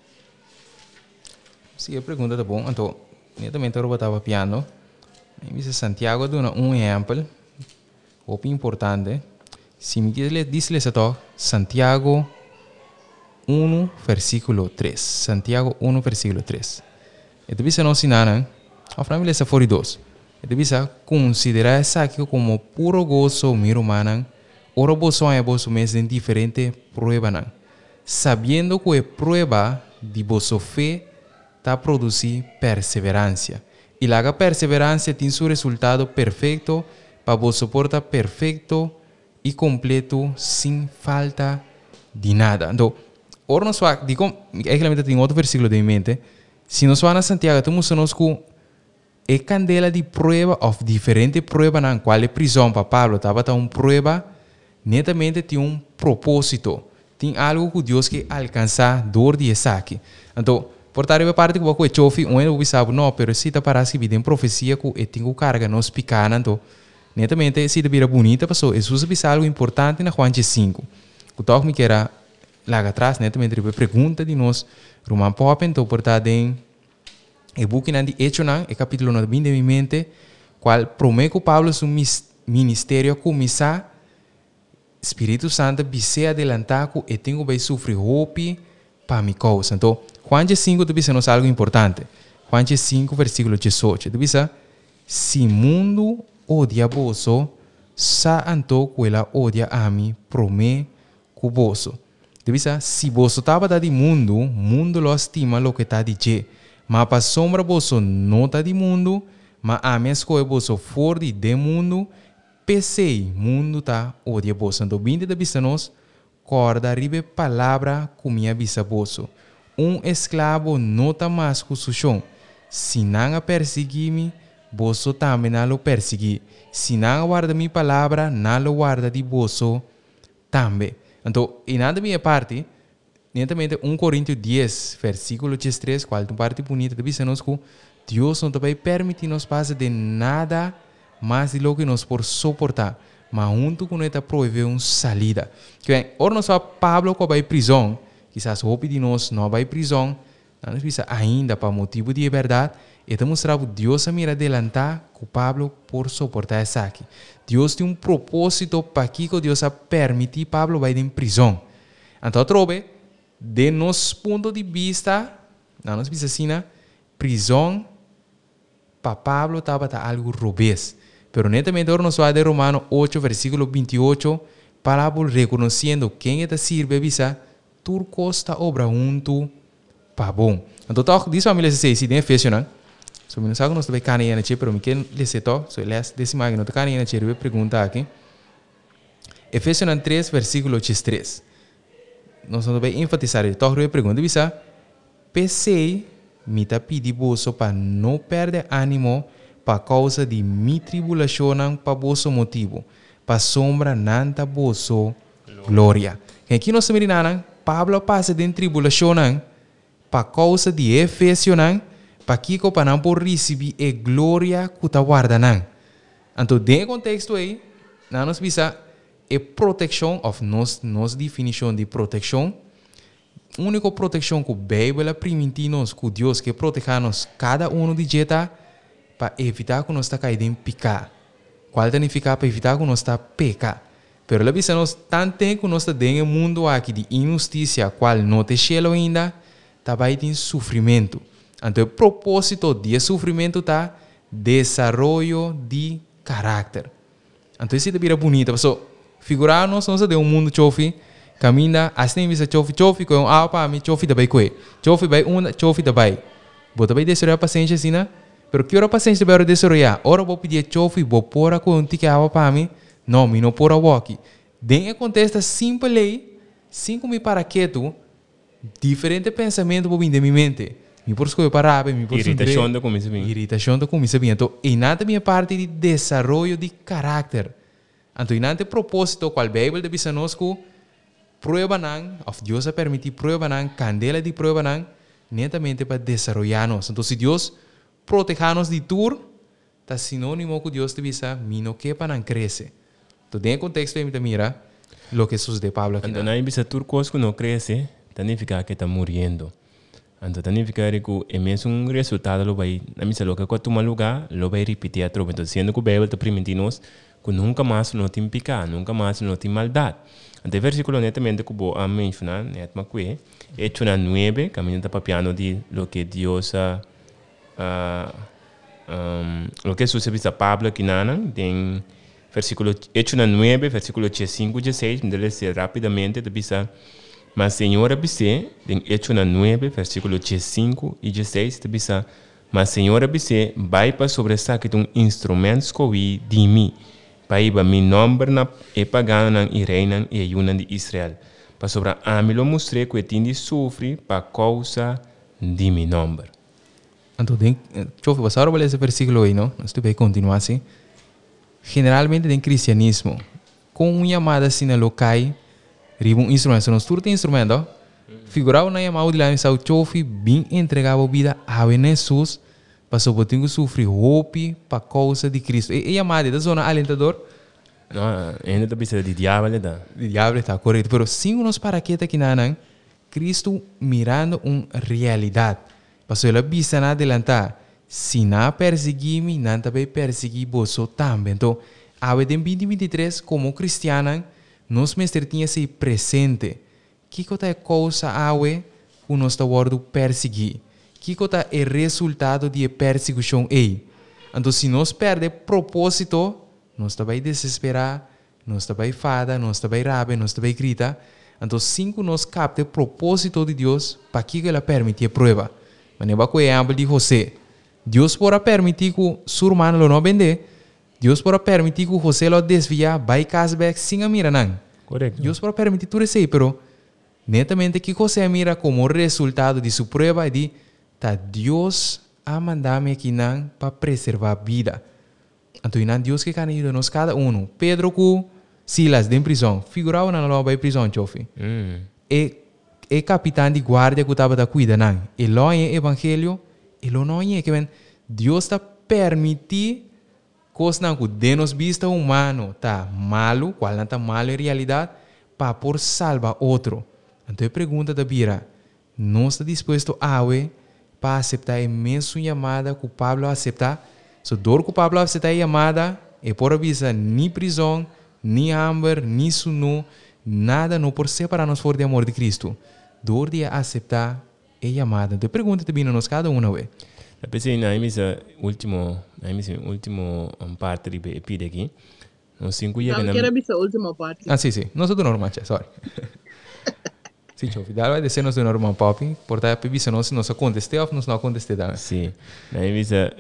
Sim, a pergunta tá bom. Então, netamente eu estava piano. Em Santiago dá exemplo, muito importante. Se me diz Santiago 1, versículo 3. Santiago 1, versículo 3. Então, você não ensina, a família é fora 2. Então, bisa considerar isso aqui como puro gozo, miro manan, ora bolso é bolso mês em diferente prueba nan. Sabendo que a prueba de bolso fé está produzir perseverança. E lá perseverança tem seu resultado perfeito para bolso porta perfeito e completo sem falta de nada. Então, ora nós vai, digo, é que tem outro versículo de mente. Se nós vamos a Santiago, temos nós que é candela de prueba of diferente prueba na qual é prisão para Pablo estava uma prueba netamente tem um propósito tem algo que Deus quer alcançar dor de saque então por tal a parte que você chofe um sabe não pero se está para se tem profecia que tem carga nos picana então netamente se vira bonita passou Jesus disse algo importante na Juan 5 o toque me que era lá atrás netamente a pergunta de nós Roman Pop então por tal e book de Hecho nan, e capítulo 9 de mi mente, qual promete Pablo su ministerio começar Espírito Santo bise adelantar que eu tenho que sofrer hope para minha causa. Então, Juan 5 te diz algo importante. Juan 5, versículo 18. Te diz, se mundo odia vosso, sa anto que ela odia a mim, prome que vosso. Te diz, se vosso estava de mundo, mundo lo estima lo que está de je. Mas para sombra vosso não está de mundo, mas a minha escolha vosso for de mundo, pensei, mundo tá odia vosso. Então, bem de vista nós, corda ribe palavra com minha vista vosso. Escravo não tá mais com o chão. Se não perseguir-me, vosso também não lo perseguir. Se não guarda minha palavra, não lo guarda de vosso também. Então, e nada minha parte, netamente 1 Coríntios 10, versículo 13, qual é uma parte bonita, de vista nós que Deus não vai permitir nos passar de nada mais de lo que nos por suportar, mas junto com ele proíbe uma salida. Que bem, ora nós só Pablo que vai prisão, quizás o de nós não vai prisão, não nos precisa ainda para motivo de verdade, e te mostrava Deus a mira adelantar que Pablo por suportar essa aqui. Deus tem um propósito para que Deus a permitir Pablo vai em prisão. Então, trobe, de nosso ponto de vista, não nos precisa assim, prisão para Pablo estava algo rubês. Pero netamente ahora nos va de Romano 8, versículo 28, Pablo reconociendo quem te sirve, visa, turco está obra junto para bom. Então, diz a família se tem Efésio, não? So, não sabe que nós também canem na pero me quer ler to, so les décima que não te canem na eu pergunta aqui. Efésio 3, versículo 3. Nós também enfatizar, então eu pergunto, visa, pensei, me tá pedi bolso para não perder ânimo para causa de minha tribulação para vosso motivo, para sombra nanta vosso glória. Aqui nós miramos, Pablo passa de tribulação para causa de Efésio, para que para não por receber a glória que está guardando. Então, dentro do contexto aí, nós visa a proteção, of nos definição de proteção. A única proteção que a Bíblia permite-nos, que Deus que protege-nos, cada um de jeta, para evitar que nós está caindo em pecar. Qual significa para evitar que nós está pecar? Pero la visa nós tanto que nós está dentro do mundo aqui de injustiça, qual não te chega ainda, está vai ter sofrimento. Então, o propósito de sofrimento está desenvolvimento de caráter. Então, isso é bonito. So, figurar-nos de um mundo chofi, caminha, assim visa chofi, com para mim, chofi da vai coe. Chofi vai chofi da vai. Bota vai descer a paciência assim, né? Pero que hora paciência vai desarrollar? Ora vou pedir chofi, vou pôr com um tique água para mim. Não, me não pôr a walk. Dentro contexto simples lei, 5 mil para quieto, diferente pensamento vou vir de minha mente. Me por escolher para me por irritação da começa bem. Irritação da começa bem. Então, e nada minha parte de desenvolvimento de caráter. Então, e nada propósito qual Bíblia de bisa nos que prueba não, of Deus a permitir prueba não, candela de prueba não, netamente para desenvolvernos. Então, se Deus proteger-nos de tudo, está sinônimo que Deus te bisa, me não quer para não crescer. Então, dentro do contexto de mira, lo que sucede Pablo aqui. Então, não bisa tudo coisa que não cresce, significa que está morrendo. Então, significa que é mesmo resultado lo vai, na missa lo que toma lugar, lo vai repetir a tropa. Então, sendo que o Bíblia está permitindo-nos que nunca mais não tem pecado, nunca mais não tem maldade. Então, o versículo netamente que vou mencionar, netamente que é Hechos 9, caminho está papiando de lo que Deus lo que sucede a Pablo aqui tem versículo Hechos 9, versículo 5 e 6, me deve ser rapidamente, de bisa, mas Senhor abise, tem Hechos 9, versículo 5 e 16, de bisa, mas Senhor abise, vai para sobre essa que tem instrumentos que de mim, para ir para meu nome e pagano e reina e ayunan de Israel, para sobre a mim lo mostrei que tem de sofrer para causa de meu nome. Então, deixa eu passar a esse versículo aí, não? Nós temos que continuar assim. Generalmente, em cristianismo, com uma chamada assim na locai, riba um instrumento. Nós tudo tem instrumento, figurava na chamada de lá, o chofi bem entregava a vida a Jesus, para sobre ter que sofrer hope para causa de Cristo. E chamada da zona alentador? Não, ainda está pensando de diabo, tá? De diabo está correto. Mas se nós para que aqui na Cristo mirando uma realidade. Paso ela bisa na adelantar, se não perseguir-me, não também perseguir você também. Então, a 2023, como cristiana, nós mestre tinha se presente. Que é causa awe que nós está word perseguir? Que é resultado de perseguição aí? Então, se nós perde propósito, nós está vai desesperar, nós está vai fada, nós está vai rabe, nós está vai grita. Então, cinco nós capta propósito de Deus para que ela permite a prova. Mas não é o exemplo de José. Deus pode permitir que o seu irmão não vende. Deus pode permitir que José lo desvia, vai casback sem a mira não. Correto. Deus pode permitir tudo isso, mas netamente que José mira como resultado de sua prova e de tá Deus a mandar-me aqui não para preservar a vida. Então, Deus que can ir nós cada um. Pedro que Silas de prisão, figurava na nova prisão, chofi. E capitão de guarda que estava da cuida não. E lá em evangelho, e lá não é que Deus está permitir coisas que de nos vista humano tá malo, qual não tá malo em realidade, para por salvar outro. Então a pergunta da Bira, não está disposto a para aceitar a imensa chamada que o Pablo aceitar? Se dor que o Pablo aceitar a chamada, é por avisar nem prisão, nem hambre, nem sono, nada não por separar-nos fora do amor de Cristo. Dor de aceitar a chamada. Então a pergunta também nós cada um, ué. Eu pensei na última parte de pide aqui. Nós cinco Não quero ver a última parte. Ah, sim. Nós do normal, sorry. Sim, chofi. Dá vai descer nós do normal papi. Portanto, a pebisa nós conteste ou nós não conteste da. Sim. Na pebisa,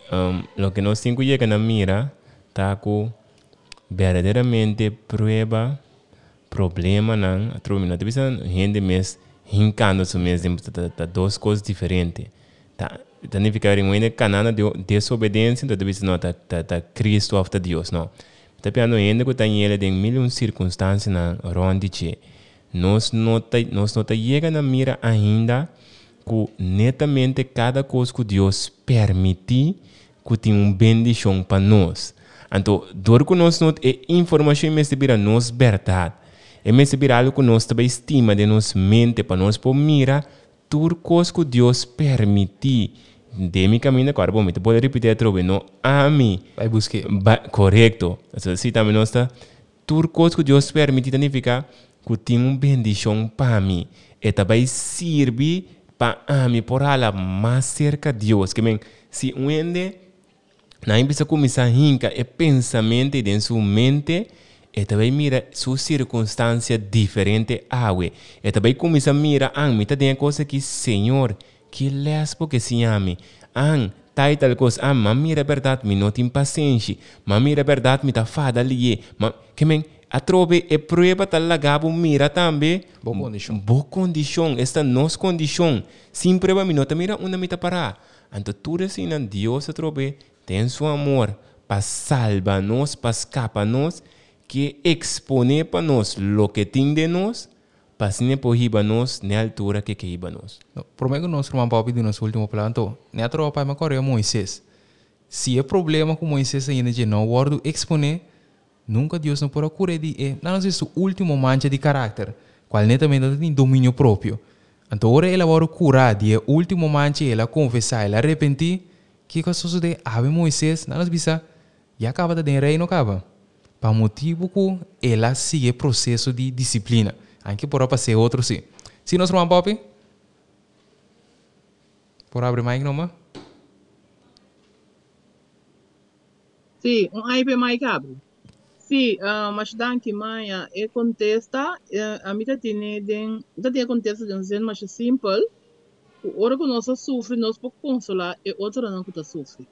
lo que nós cinco llega na mira, tá com verdadeiramente prueba, problema não. Na pebisa, gente mesmo hincando isso mesmo, tá duas coisas diferentes. Tá. Significa que ainda canana de desobediência, então deve ser não tá Cristo after Deus, não. Tá piano ainda que tá ele em mil circunstâncias na rondiche. Nós não tá chega na mira ainda que netamente cada coisa que Deus permite que tem bendição para nós. Então, dor que nós não é informação me vira nós verdade. É me vira algo que nós também estima de nós mente para nós por mira tudo coisa que Deus permite. De mi caminho agora, bom, me pode repetir outra vez, não a mim. Vai buscar. Correto. Assim também nós está tudo coisa que Deus permite significa que tem uma bendição para mim. E também serve para mim por ela mais cerca de Deus. Que se um ende na empresa começar a rincar é pensamento dentro da sua mente e também mira sua circunstância diferente a we. E também começa a mirar me tá tem coisa que Senhor que lesbo que se ame. Tai tal coisa, mira verdade, me não tem paciência. Mira verdade, me tá fada ali. Que a trove é prova tal lagabo mira também. Boa condição. Esta nossa condição. Sem prova, me não tá mira uma mita para. Então, tudo assim, Deus a trove tem seu amor para salvar-nos, para escapar-nos, que expone para nós o que tem de nós, para se por nós na altura que iba nós. Prometo nós irmão Bob de nosso último plano, né tropa para correr Moisés. Se é problema com Moisés ainda de não word exponer, nunca Deus não pode curar de não é o último mancha de caráter, qual netamente não tem domínio próprio. Então ora ela vai curar de último mancha, ela confessar, ela arrepentir, que coisa sucede? Ave Moisés, não bisa, já acaba de rei não acaba. Para motivo que ela sigue processo de disciplina. Anche por passar outro sim. Sim, nós irmão Bob? Por abrir mic não, Sim, IP mic abre. Sim, mas danke Maia, e contesta, a mim tá tem contesta de um jeito mais simples. O hora que nós sofre, nós podemos consolar e outra não que sofre.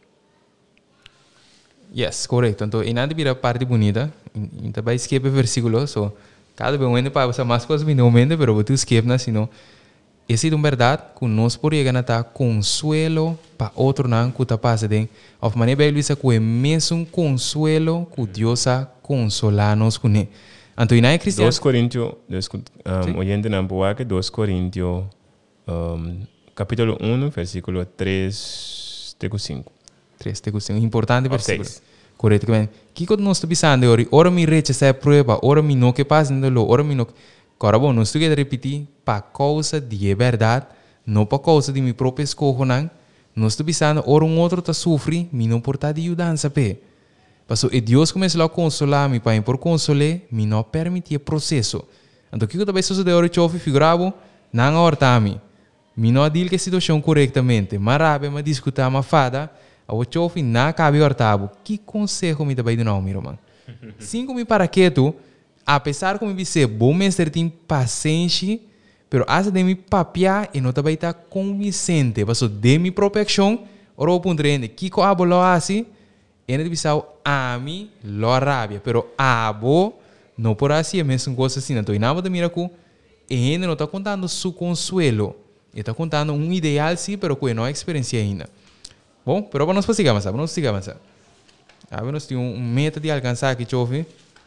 Yes, correto. Então, e nada vira parte bonita. Então, vai esquecer o versículo, so cada vez que passa mais coisas me não mente, pero tu esquece, não, senão esse é uma verdade que nós podemos ganhar consuelo para outro não que está passando. Of maneira bem Luisa que é mesmo consuelo que Deus a consolar-nos com ele. Então, e na Cristiano 2 Coríntios, oyente na boa que 2 Coríntios capítulo 1, versículo 3 até 5. 3 até 5, importante versículo. Correto, que quando nós estamos pensando ora me rechaça a prova, ora me não que passa no ora me não. Agora bom, nós temos que repetir para causa de verdade, não para causa de minha própria escolha não. Nós estamos pensando ora outro está sofre, me não portar de ajudança pe. Passo e Deus começou a consolar me pai por consolar, me não permitia processo. Então que eu também sou de hora chofe figuravo, não horta me. Me não diz que a situação corretamente, mas rabe me discutir ma fada, a o chofe não cabe hortavo. Que conselho me também de não, meu irmão? Cinco me para quieto, apesar que me disse bom mestre tem paciência, pero asa de me papiar e não também está convincente. Passo de mi própria ação, ora o ponto rende, que co abo lo assim, ele bisau a mim lo rabia, pero abo não por assim é mesmo coisa assim, então inaba de miracu, e ele não está contando su consuelo, ele está contando ideal sim, pero que não é experiência ainda. Bom, pero vamos seguir mais, vamos seguir mais. Agora nós temos meta de alcançar aqui, chove.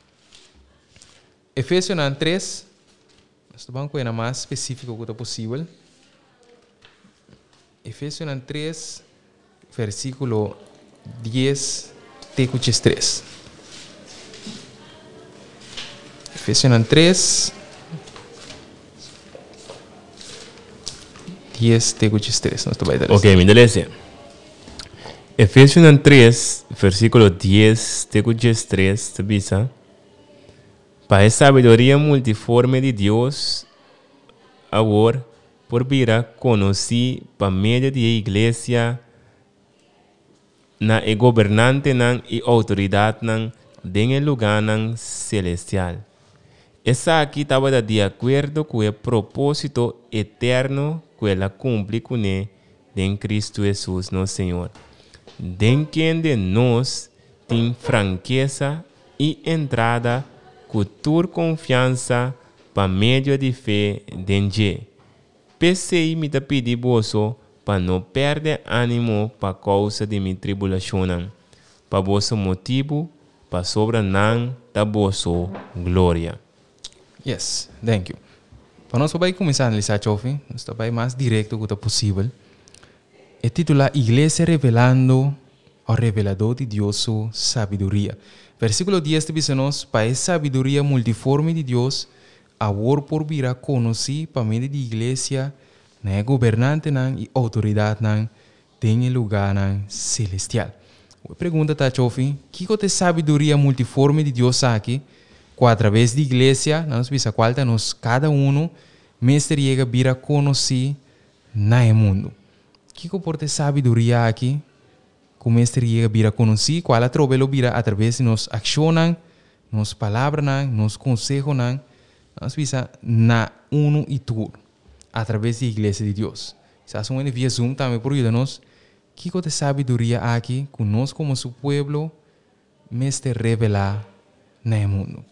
Efésios 3, nós vamos com a mais específica que é possível. Efésios 3, versículo 10, Tecuches 3. Efésios 3, 10, Tecuches 3. Ok, me delece. Efésios 3, versículo 10, Tecuches 3, te bisa. Para a sabedoria multiforme de Deus, agora, por vir a conhecer, para meio da igreja, na e governante nan e autoridade nan den lugar nan celestial. Essa aqui estava de acordo com o propósito eterno que ela cumpre com ele em Cristo Jesus, nosso Senhor. Den quem de nós tem franqueza e entrada, cultura confiança para meio de fé dentro. PCI me pedi bolso para não perder ânimo por causa de minha tribulação. Para vosso motivo, para sobra não da vosso glória. Yes, thank you. Para nós vai começar a analisar chofe, nós vai mais direto que possível. É titular Igreja revelando o revelador de Deus sua sabedoria. Versículo 10 diz-nos, para a sabedoria multiforme de Deus, agora por vir a conhecer para meio de igreja, na governante e autoridade tem lugar celestial. A pergunta está, chofe, que é a sabedoria multiforme de Deus aqui? Que através da igreja, nós visa qual nós cada mestre chega vir a conhecer no mundo. Que comporta sabedoria aqui? Que o mestre chega vir a conhecer, qual a trovelo vira através de nos ações, nos palavras, nos conselhos, nós visa na e tudo, através da igreja de Deus. Se há uma via Zoom também por ajudar-nos, que é a sabedoria aqui, que nós como seu povo, mestre revelar no mundo.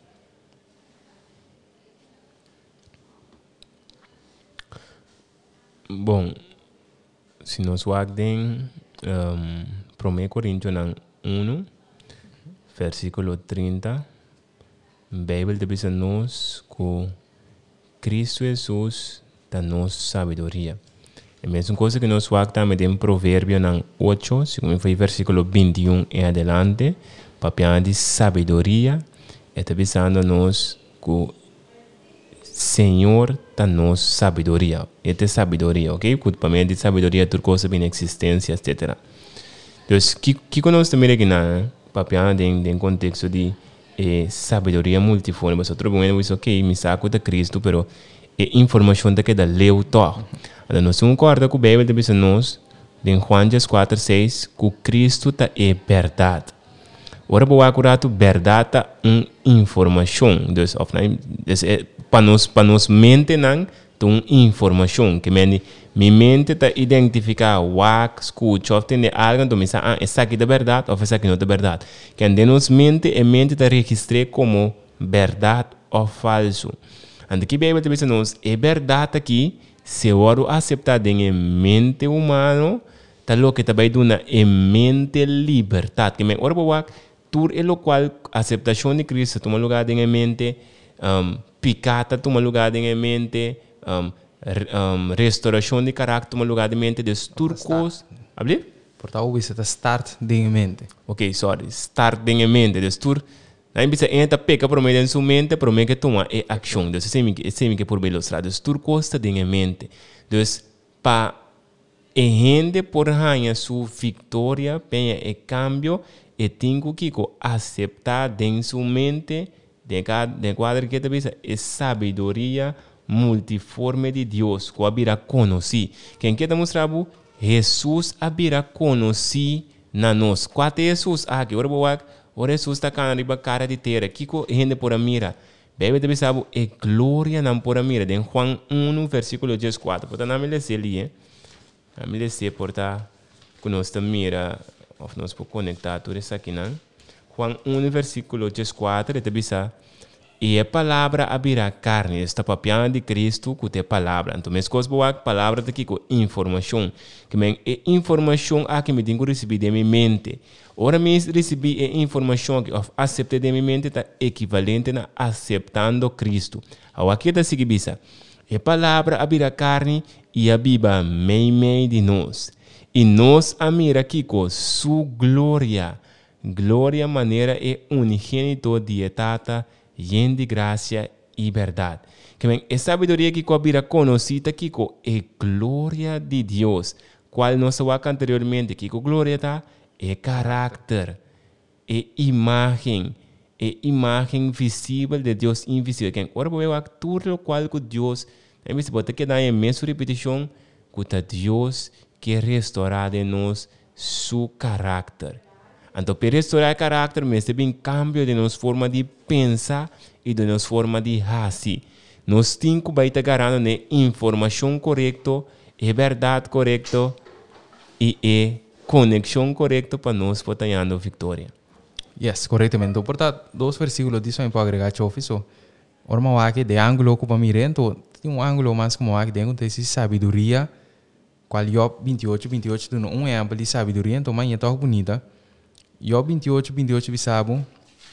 Bom, se nós guardem 1 Coríntios 1, versículo 30, a Bíblia diz a nós que Cristo Jesus dá nossa sabedoria. A mesma coisa que nós guardamos em Provérbio 8, segundo foi versículo 21 e adelante, papel de sabedoria, está dizendo a nós que Senhor da nossa sabedoria. Esta é sabedoria, ok? Porque para mim, de sabedoria, tudo coisa bem existência, etc. Então, que nós também aqui na papel em contexto de sabedoria multiforme. Mas outro momento, isso ok, me saco de Cristo, pero informação da que da leu todo. Então, nós concorda com a Bíblia diz a nós, em Juan 4:6, que Cristo é verdade. Ora, vou acordar a verdade é informação. Então, para nós mente não tem informação que minha mente está identificar o que escuta ou tem algo então me diz essa aqui é verdade ou essa aqui não é verdade que ande nos mente está registrada como verdade ou falso. Ande que Bíblia diz nos é verdade aqui se eu aceitar em mente humano tá lo que também dá em mente liberdade que me ora boa tudo é o qual aceitação de Cristo toma lugar em mente picata toma lugar em mente, restauração de caráter toma lugar em mente, de turcos. Abrir? Portanto, isso é start em mente. Ok, sorry, start em mente, de tur. Aí bisa entra peca por meio de sua mente, por meio que toma é ação. Então, esse que por bem ilustrar, de turcos está em mente. Então, para gente por ganhar sua vitória, penha e cambio, e tenho que aceitar dentro sua mente de quadro que também é sabedoria multiforme de Deus, que abira conhecer. Quem quer mostrar Jesus abira conhecer na nós. Quando Jesus aqui, ora Jesus está canando cara de terra, que gente por a mira. Bebe também sabe é glória não por a mira. Em Juan 1 versículo 14. Portanto, não me lesse ali, não me lesse porta que nós mira, ou nós podemos conectar tudo isso aqui, não? Juan 1 versículo 14, também sabe. E a palavra abrirá carne, esta papiana de Cristo, que é palavra. Então, mas coisa boa, palavra daqui com informação. Que é informação que me tenho que receber de minha mente. Ora, me recebi a informação que eu aceitei de minha mente está equivalente a aceitando Cristo. Aqui está seguindo bisa. A palavra abrirá carne e a Bíblia meio de nós. E nós amira aqui com sua glória. Glória maneira é unigênito de etata de graça e verdade. Que a sabedoria que coabira conhecida aqui é glória de Deus. Qual nós falamos anteriormente, que glória está é caráter, é imagem visível de Deus invisível. Que agora eu tudo qual que Deus, se pode que dar a mesma repetição, que Deus que restaurar em nós seu caráter. Então, para restaurar o caráter, mas também cambio de nossa forma de pensar e de nossa forma de agir. Nós temos que garantir a informação correta, a verdade correta e a conexão correta para nós poder a vitória. Yes, corretamente. Então, portanto, 2 versículos disso eu posso agregar a oficio. Orma aqui de ângulo que para mim então tem ângulo mais como aqui dentro desse sabedoria, qual Job 28 tem exemplo de sabedoria, então mas é tão bonita. Job 28 bisabo,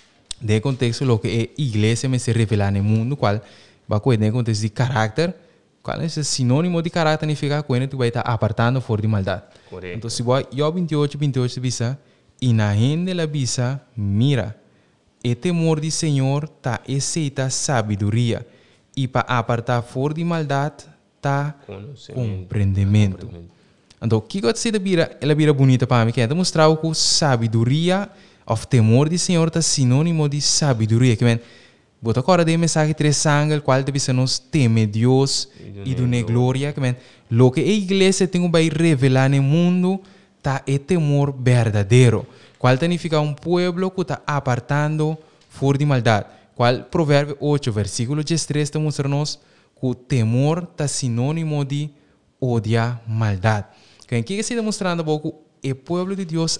de contexto lo que é igreja me se revela no mundo, qual vai com de contexto de caráter, qual é esse sinônimo de caráter significa que tu vai estar apartando fora de maldade. Correto. Então se vai Job 28 bisa, e na gente la bisa, mira, o temor do Senhor tá aceita sabedoria e para apartar fora de maldade tá compreendimento. Então, o que você ela vira bonita para mim, que é mostrar que sabedoria, ou temor do Senhor, é sinônimo de sabedoria. Que vem, bota agora de mensagem 3 sangue, qual deve ser nos teme Deus e do glória. Que vem, lo que a igreja tem que revelar no mundo, tá é temor verdadeiro. Qual significa pueblo que está apartando fora de maldade. Qual Provérbio 8, versículo 13, está mostrando que o temor é sinônimo de odiar maldade. Quem que está demonstrando que o povo de Deus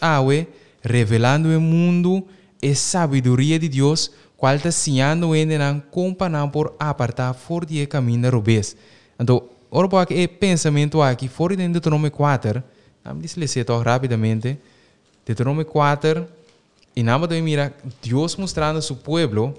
revelando o mundo a sabedoria de Deus, qual está ensinando ele a comparar por apartar fora do caminho da robês. Então, ora que o pensamento aqui fora de Deuteronômio 4, vamos dizer rapidamente, Deuteronômio 4, e nada de mira Deus mostrando a seu povo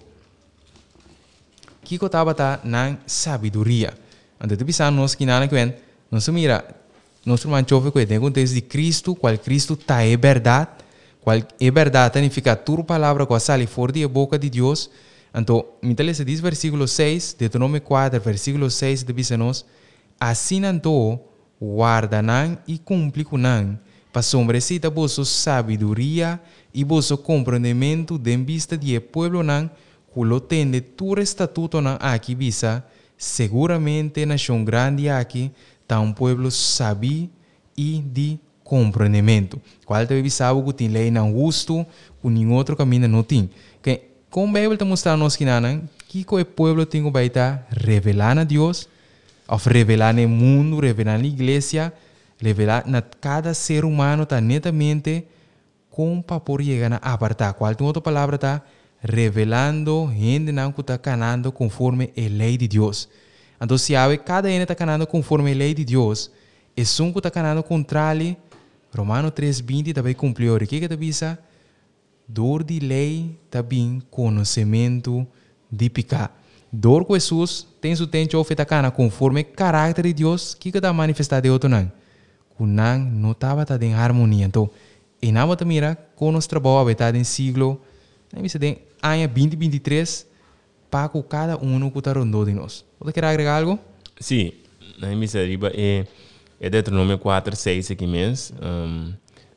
que estava na sabedoria. Então, tu pensa nós que nada que vem, nós mira nós vamos chover com o contexto de Cristo, qual Cristo está é verdade, qual é verdade significa tua palavra que sai fora da boca de Deus. Então, me interessa diz versículo 6, Deuteronômio 4, versículo 6, diz nós, assim então, guardanam e cumprirão, para sombrecita vossa sabedoria e vosso compreendimento de vista de povo não, que lo tende tu estatuto não aqui visa, seguramente nação grande aqui, um povo sabio e de compreendimento. Qual deve saber que tem lei não justo, que nenhum outro caminho não tem. Como a Bíblia está mostrando nós que o povo tem que estar revelando a Deus, ou revelar no mundo, revelar na igreja, revelar na cada ser humano está netamente como para por chegar a apartar. Qual tem outra palavra está revelando gente não que está canando conforme a lei de Deus. Então, se cada um está canando conforme a lei de Deus, e se um está canando contrário, Romano 3:20 também cumpriu. O que está dizendo? Dor de lei também conhecimento de pecado. Dor com Jesus tem seu tempo de está conforme o caráter de Deus, que está manifestado de outro não. O não estava em harmonia. Então, e não está mira com nosso trabalho está em siglo, não sei ano 2023, para cada um que está rondando de nós. Você quer agregar algo? Sim, na minha arriba é Deuteronômio 4, 6 aqui mesmo.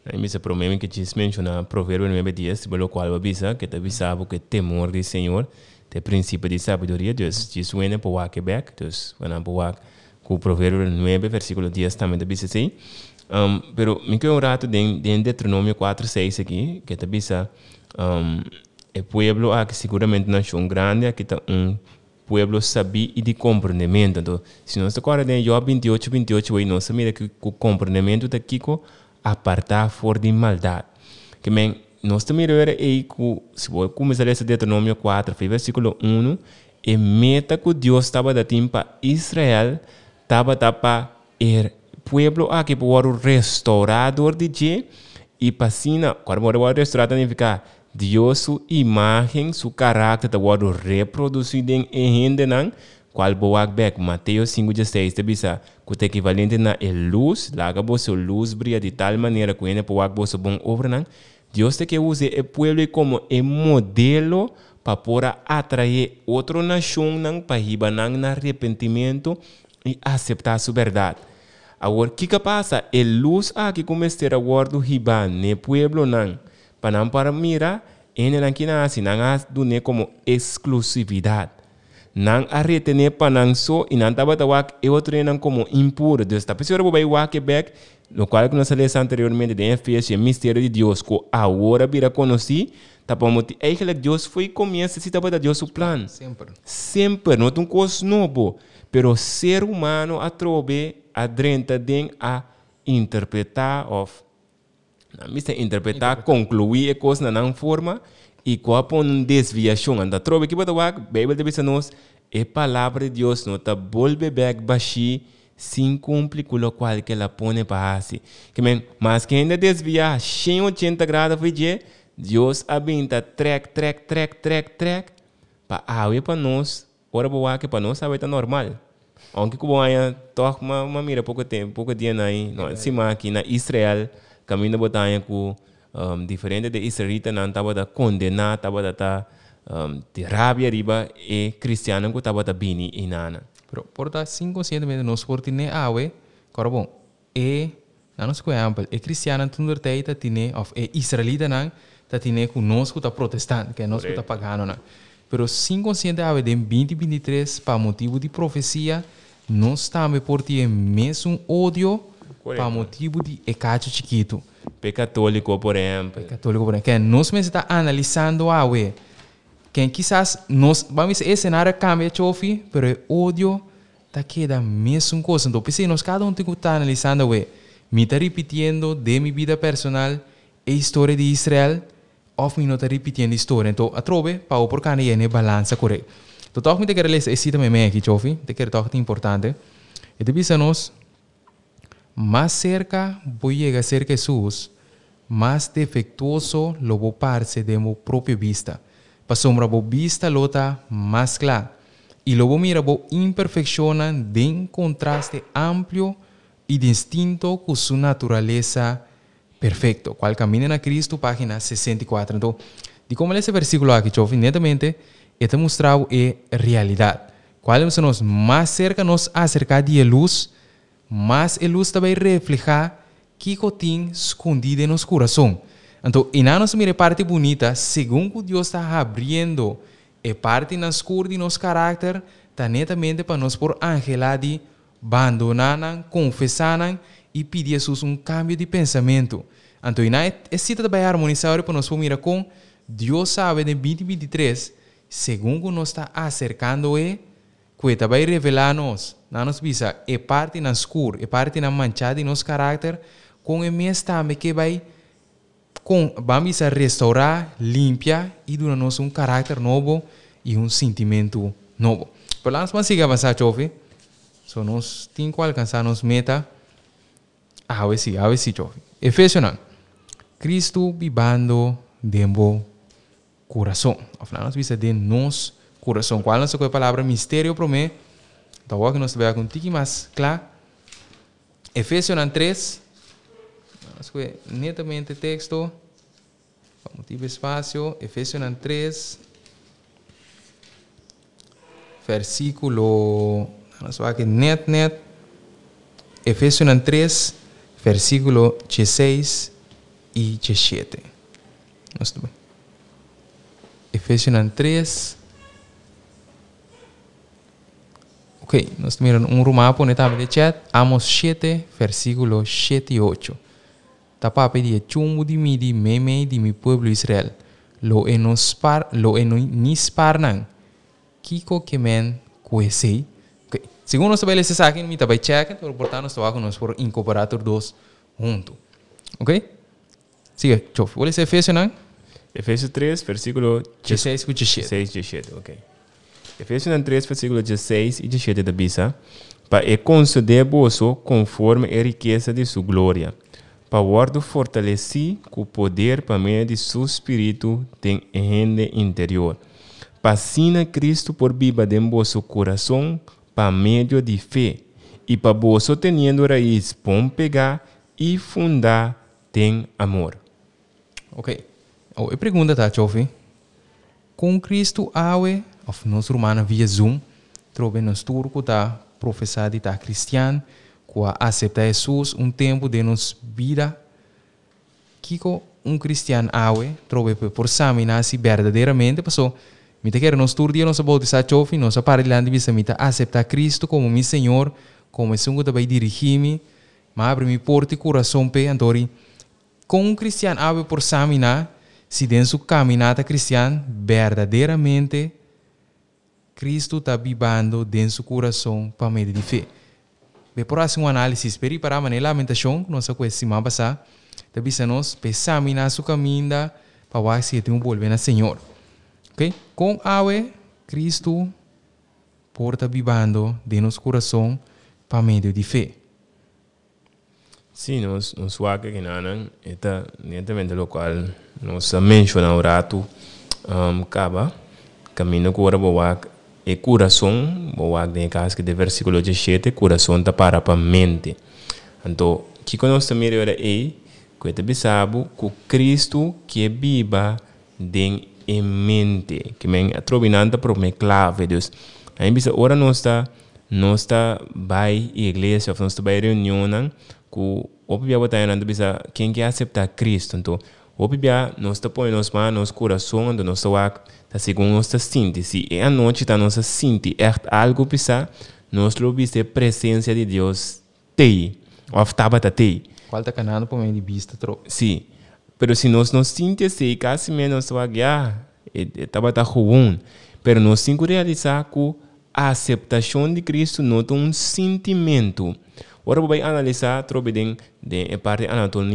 Aí me se problema que diz menciona Provérbio 9:10, pelo qual avisa que te avisava que temor do Senhor, te princípio de sabedoria, Deus diz wene po wa Quebec, Deus wana po wa com Provérbio 9 versículo 10 também te avisa assim. Pero me quedo um rato de Deuteronômio 4:6 aqui, que te avisa o pueblo aqui seguramente nação grande, aqui está pueblo sabia e de compreendimento. Então, se nós agora em Job 28, aí nós sabemos que o compreendimento da Kiko apartar fora de maldade. Que men nós também aí se você começar a ler Deuteronômio 4, versículo 1, e meta que Deus estava dando para Israel, estava para o pueblo aqui para o restaurador de Deus e para sina, quando o restaurador significa Deus sua imagem, seu caráter, está reproduzido em gente não. Qual boa back Mateus 5:16 te bisa que o equivalente na luz, laga você luz brilha de tal maneira que ele pode você bom obra não. Deus te que use o pueblo como modelo para poder atrair outra nação não para riba não na arrependimento e aceitar sua verdade. Agora o que passa? A luz aqui começa a agora do riba no pueblo não para não para mirar ele não que nasce não do ne como exclusividade. Não a retener para não só e não estava a outro não como impuro. Deus está pensando que vai Quebec, no qual que nós falamos anteriormente de Efésios, o mistério de Deus que agora vira conhecido, tá para motivo é que Deus foi começa se estava Deus o plano. Sempre, não é um coisa novo, pero ser humano a trobe a drenta den a interpretar concluir a coisa na forma e com uma desviação anda trobe que bota a Bíblia de nós a palavra de Deus não tá volve back baixi sem cumprir com o qual que ela põe para assim que mas que ainda desviar 180 graus foi Deus abinta track para para nós ora boa que para nós sabe tá normal aunque como aí toca uma mira pouco dia aí não cima aqui na Israel caminho botanha com diferente de israelita não estava da condenar estava da de rabia riba e cristiano que estava da bini e nana. Pero por dar inconscientemente nós por tine awe, cora bom não nos conhece e cristiano tunder teita tine of e israelita não tá tine conosco tá protestante que nós tá pagano não. Pero inconsciente awe de 2023 para motivo de profecia nós também por ti mesmo ódio para motivo de ecacho chiquito. Católico, por exemplo. Que nós mesmos está analisando a we. Que quizás nós vamos esse cenário cambia chofi, pero o ódio tá queda mesmo coisa. Então, pensei nós cada tem que estar analisando a we. Me está repetindo de minha vida personal a história de Israel, ou me não está repetindo a história. Então, a trobe para o porcano é balança correta. Então, toque me te quero ler esse também aqui chofi, te quero toque importante. E te bisa nós más cerca voy a llegar a ser Jesús, más defectuoso lo voy a parse de mi propia vista. Para sombra voy vista lota más clara. Y lo voy mira voy imperfecciona de un contraste amplio y distinto con su naturaleza perfecto. Cual camina a Cristo, página 64. Entonces, de cómo ese versículo aquí, chofi, netamente, está mostrado realidad. Cual nos más cerca nos acerca de luz, mas a luz também refleja que tem escondido no coração. Então, e na nossa parte bonita, segundo Deus está abrindo a parte na escura de nosso caráter, está netamente para nós por angelar de abandonar, confessar e pedir a Jesus cambio de pensamento. Então, e na esse também harmonizar para nós mirar com Deus sabe de 2023, segundo nós está acercando que também revelar-nos, nos visa, é parte na escura, é parte na manchada de nosso caráter, com o mês também que vai, vamos a restaurar, limpar e dar-nos caráter novo e sentimento novo. Por lá, nós vamos seguir avançar, chofe. So, nós temos que alcançar nossa meta. A ver se, chofe. Efésios 9. Cristo vivendo dentro coração. Afinal, nós visa de nosso coração. Qual é a palavra mistério para mim? Então, que nós vamos contigo mais claro. Efésios 3. Nós vamos netamente texto. Vamos ter espaço. Efésios 3. Versículo. Nós vamos aqui net. Efésios 3. Versículo 16 e 17. Efésios 3. Ok, nós miramos rumah pone também de chat. Amos 7, versículo 7 e 8. Tapa pedia chumbo de midi meme de mi pueblo Israel. Lo enisparnan. Kiko kemen kuesei. Ok, segundo nós também esse saque, me também check, portanto nós estamos por incorporar dois junto. Ok? Siga, chof. Vou ler Efésios, não? Efésios 3, versículo 16 e 17. 16 e 17, ok. Efésios 3, versículo 16 e 17 da Bisa, para conceder vosso conforme a riqueza de sua glória, para guardar fortalecer com o poder para meio de seu espírito tem rende interior, para sina Cristo por viva de vosso coração, para meio de fé, e para vosso teniendo raiz, bom pegar e fundar tem amor. Ok. A pergunta tá, Chofi. Com Cristo awe, of nós romana via Zoom, trobe nos turco tá professar de tá cristiano, com a aceitar Jesus tempo de nos vida. Kiko cristiano awe, trobe por examinar se verdadeiramente passou. Mita quer nos turdia nos bautizar Chofi, nos aparelhando visa mita aceitar Cristo como meu Senhor, como sungo também dirigir-me, mas abre mi porta e coração pe antori. Com cristiano awe por examinar se dentro sua caminhada cristã verdadeiramente Cristo está vivendo dentro do seu coração para meio de fé. Bem, por assim, análise, para a maneira lamentação, nossa coisa semana passada, também se nós examinar sua caminhada para ver se tem volver na Senhor. Ok? Com awe, Cristo porta vivendo dentro do coração para meio de fé. Sim, nós suaga que não é netamente local. Nós mencionamos o rato, caba, caminho com o boa e coração, boa de casa que de versículo 17, coração está para a mente. Então, que nós também era que te bisabo que Cristo que é viva dentro em mente, que me atroveinando por me clave Deus. Aí bisa ora nós está vai igreja, nós está vai reunião que o pibia botar na bisa quem que aceitar Cristo. Então o pibia nós está põe nos mãos, nos coração, do nosso ar, tá segundo nossa síntese. E a noite tá nossa síntese é algo bisa nós lo viste presença de Deus tei, ou estava tei. Qual tá canando por meio de vista tro? Sim. Pero se nós não síntese casi menos o agya estava tá ruim. Pero nós sim realizar que a aceitação de Cristo não é um sentimento. Ora, vou analisar de parte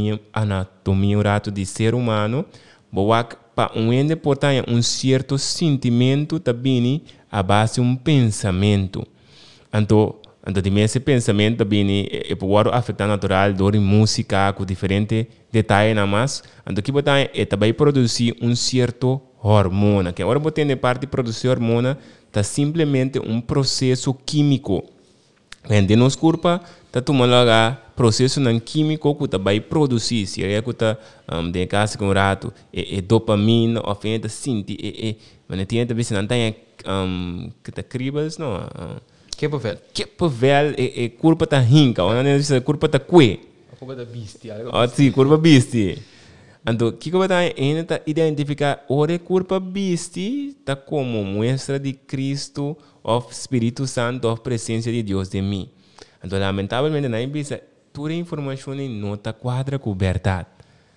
anatomia rato de ser humano, vou para ende portanto um certo sentimento também a base de pensamento. Então de esse pensamento também pode afetar natural dor em música com diferentes detalhes na mais. Então que botar também produzir certo hormona. Que agora botar de parte de produzir hormona tá simplesmente processo químico. De nos corpo tá tomando processo não químico que também produzir. Se é que tá de casa com rato dopamina ou fenda sente mas tem também se não tem que tá cribas não. Que pavel corpo tá rinca, ou não corpo tá que. Corpo da bestia. Sim, corpo bestia. Então, que vai dar ainda tá identificar ore corpo bestia tá como muestra de Cristo ou Espírito Santo ou presença de Deus de mim. Então, lamentavelmente na bisa toda informação não tá quadra com verdade.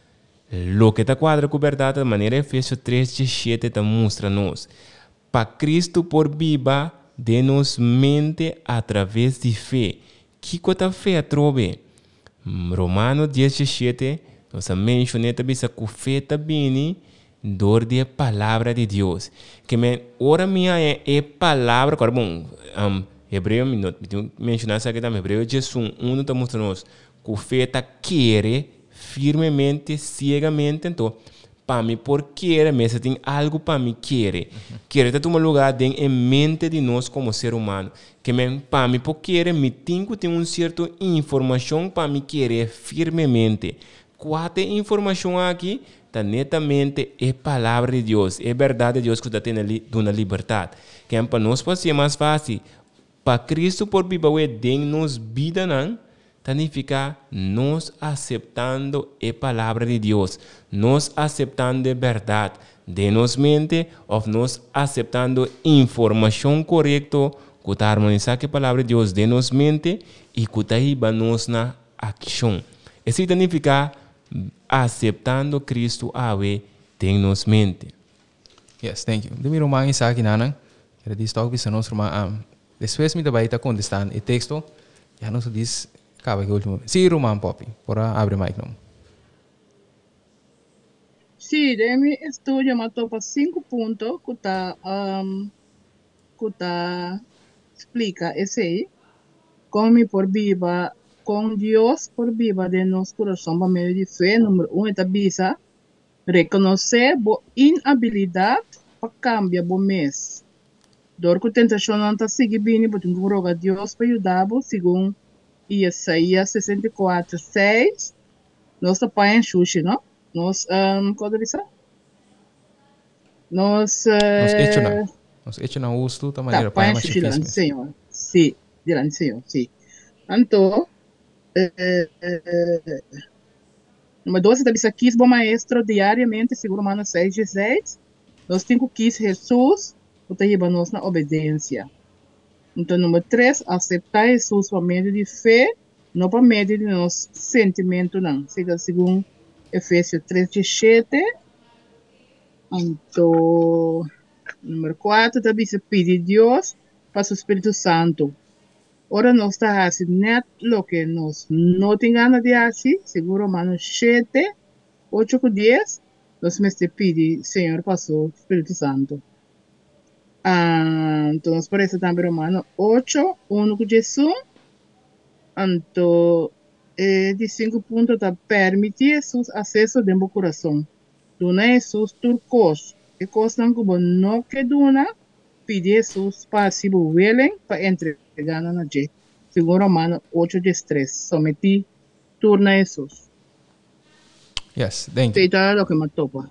Lo que tá quadra com verdade de maneira Efésios 3:17 tá mostra nos para Cristo por viva de nos mente através de fé. Que coisa fé trove? Romanos 10:17 nós mencionamos também que fé também dor de palavra de Deus. Que me ora minha é palavra, agora bom, Hebreu mencionar aqui também Hebreu 1 está mostrando que fé tá querer firmemente, cegamente, então para mim, por querer, mas tem algo para mim querer. Querer ter um lugar em mente de nós como ser humano. Que para mim, por querer, me tenho que ter certa informação para me querer firmemente. Quatro informação aqui, tá netamente é palavra de Deus, é verdade de Deus que está tendo uma liberdade. Que para nós pode ser mais fácil. Para Cristo por viver em nos vida não, significa nos aceptando a palavra de Deus, nos aceptando a verdade de nos mente ou nos aceptando informação correta que está harmonizar a palavra de Deus de nos mente e que está iba nos na ação. Isso significa aceptando Cristo ave de nos mente. Yes, thank you. Demi Roman isa aqui nanan. Quero dizer algo bisa nos Roman depois me daí tá contestando o texto. Já nos diz acaba que último. Sim, Roman Poppy. Pora abre mic não. Sim, de mi estudio matou para 5 pontos que explica esse aí. Como por viva com Deus por viva de nosso coração por meio de fé. Número 1 é bisa reconhecer a inabilidade para cambiar o mês. Dor que a tentação não está seguindo bem, porque tem que rogar a Deus para ajudar, segundo Isaías 64:6. Nós estamos em Xuxi, não? Nós, como diz? Nós hecho na uso da maneira para mais difícil. Senhor, sim, diante Senhor, sim. Então, número 2, está dizendo que bom maestro diariamente, segundo Romanos 6:16. Nós temos que Jesus, o que nos na obediência. Então, número 3, aceitar Jesus por meio de fé, não por meio de nosso sentimento, não. Segundo Efésios 3:17. Então, número 4, também se pede a Deus para o Espírito Santo. Ora, nós estamos fazendo o que nós não temos ganas de fazer, segundo Romanos 7:8-10, nós me pedimos, Senhor, para o Espírito Santo. Então, nós parece também Romanos 8:1 com Jesus. Então, de 5 pontos, permite Jesus acesso dentro do coração. Dona Jesus turcos. E coisa não que dona, pede Jesus para se willing para entregar na gente. Segundo Romanos 8:3. Somente turna Jesus. Yes, thank you. Feita o que me topa.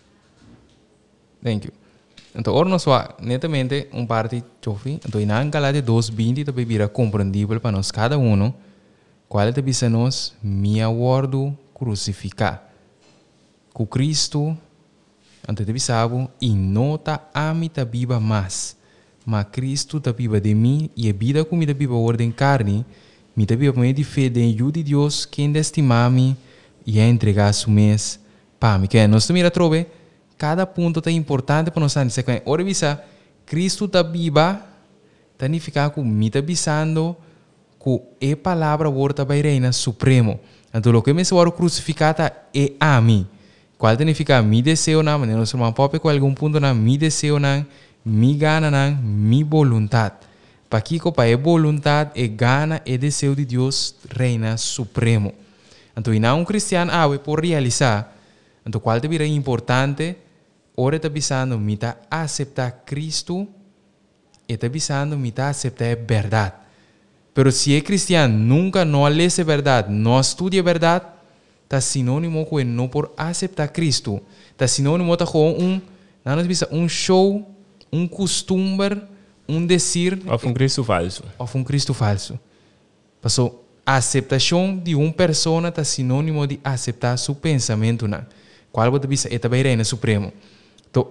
Thank you. Então, ora nós netamente parte chofi. Então, em Galatia 2:20 também vira compreendível para nós cada um. Qual é a bisa nós me aguardo crucificar. Com Cristo, ante te bisabo, e não tá a mim tá viva mais. Mas Cristo tá viva de mim e a vida como me tá viva ordem carne, me tá viva por meio de fé de de Deus que ainda estima-me e a entregar su mês para mim. Que nós também trove, cada ponto tá importante para nós antes. Ora bisa, Cristo tá viva, significa que me tá bisando que a palavra volta vai reinar supremo. Então, o que me se crucificada é a mim. Qual significa mi desejo na, mas nós vamos para com algum ponto na mi desejo na, mi gana na, mi voluntad. Para que para a voluntad, e gana e desejo de Deus reina supremo. Então, e não cristiano por realizar. Então, qual deveria importante? Ora está pensando me tá aceitar Cristo e está pensando me tá aceitar a verdade. Pero se é cristiano nunca não lê a verdade, não estuda a verdade, está sinônimo com não por aceitar Cristo. Está sinônimo com um show, um costume, um dizer. Ou um Cristo falso. Ou um Cristo falso. Passou, a aceitação de uma pessoa está sinônimo de aceitar seu pensamento. Qual você pensa? É também reina supremo. Então,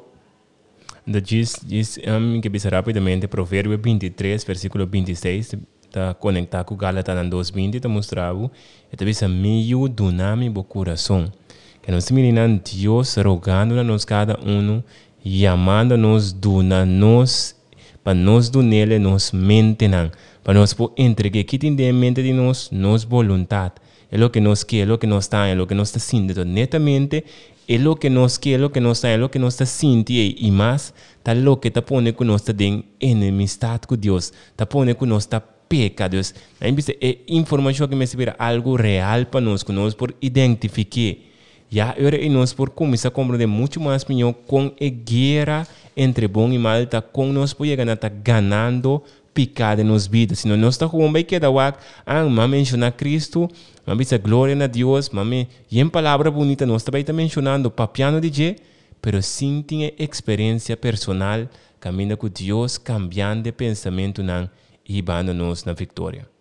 diz que bisa rapidamente, Provérbio 23, versículo 26, está conectado com Gálatas 2:20, está mostrado, e também está meio dinâmico o coração. Que nós temos Deus rogando a nós cada um, chamando-nos, dando-nos, para nós do nele, nos mente, para nós entregar que tem em mente de nós, nos vontade. É o que nós quer, é o que nós está, é o que nós está sentindo. Netamente, é o que nós quer, é o que nós está, é o que nós está sentindo. E mais, está o que está pondo que nós está em enemistade com Deus. Está pondo que nós está pecados. É informação que me servirá algo real para nós, que nós por identificar. Já agora nós por começar a compreender muito mais melhor com a guerra entre bom e mal, tá com nós por chegar a ganhando pecado nas vidas. Se nós está com bem que da wak, mas mencionar Cristo, mas a glória a Deus, mas e em palavra bonita nós também está mencionando papiano de G, pero sim tinha experiência personal, caminhando com Deus, cambiando de pensamento não e bando-nos na vitória.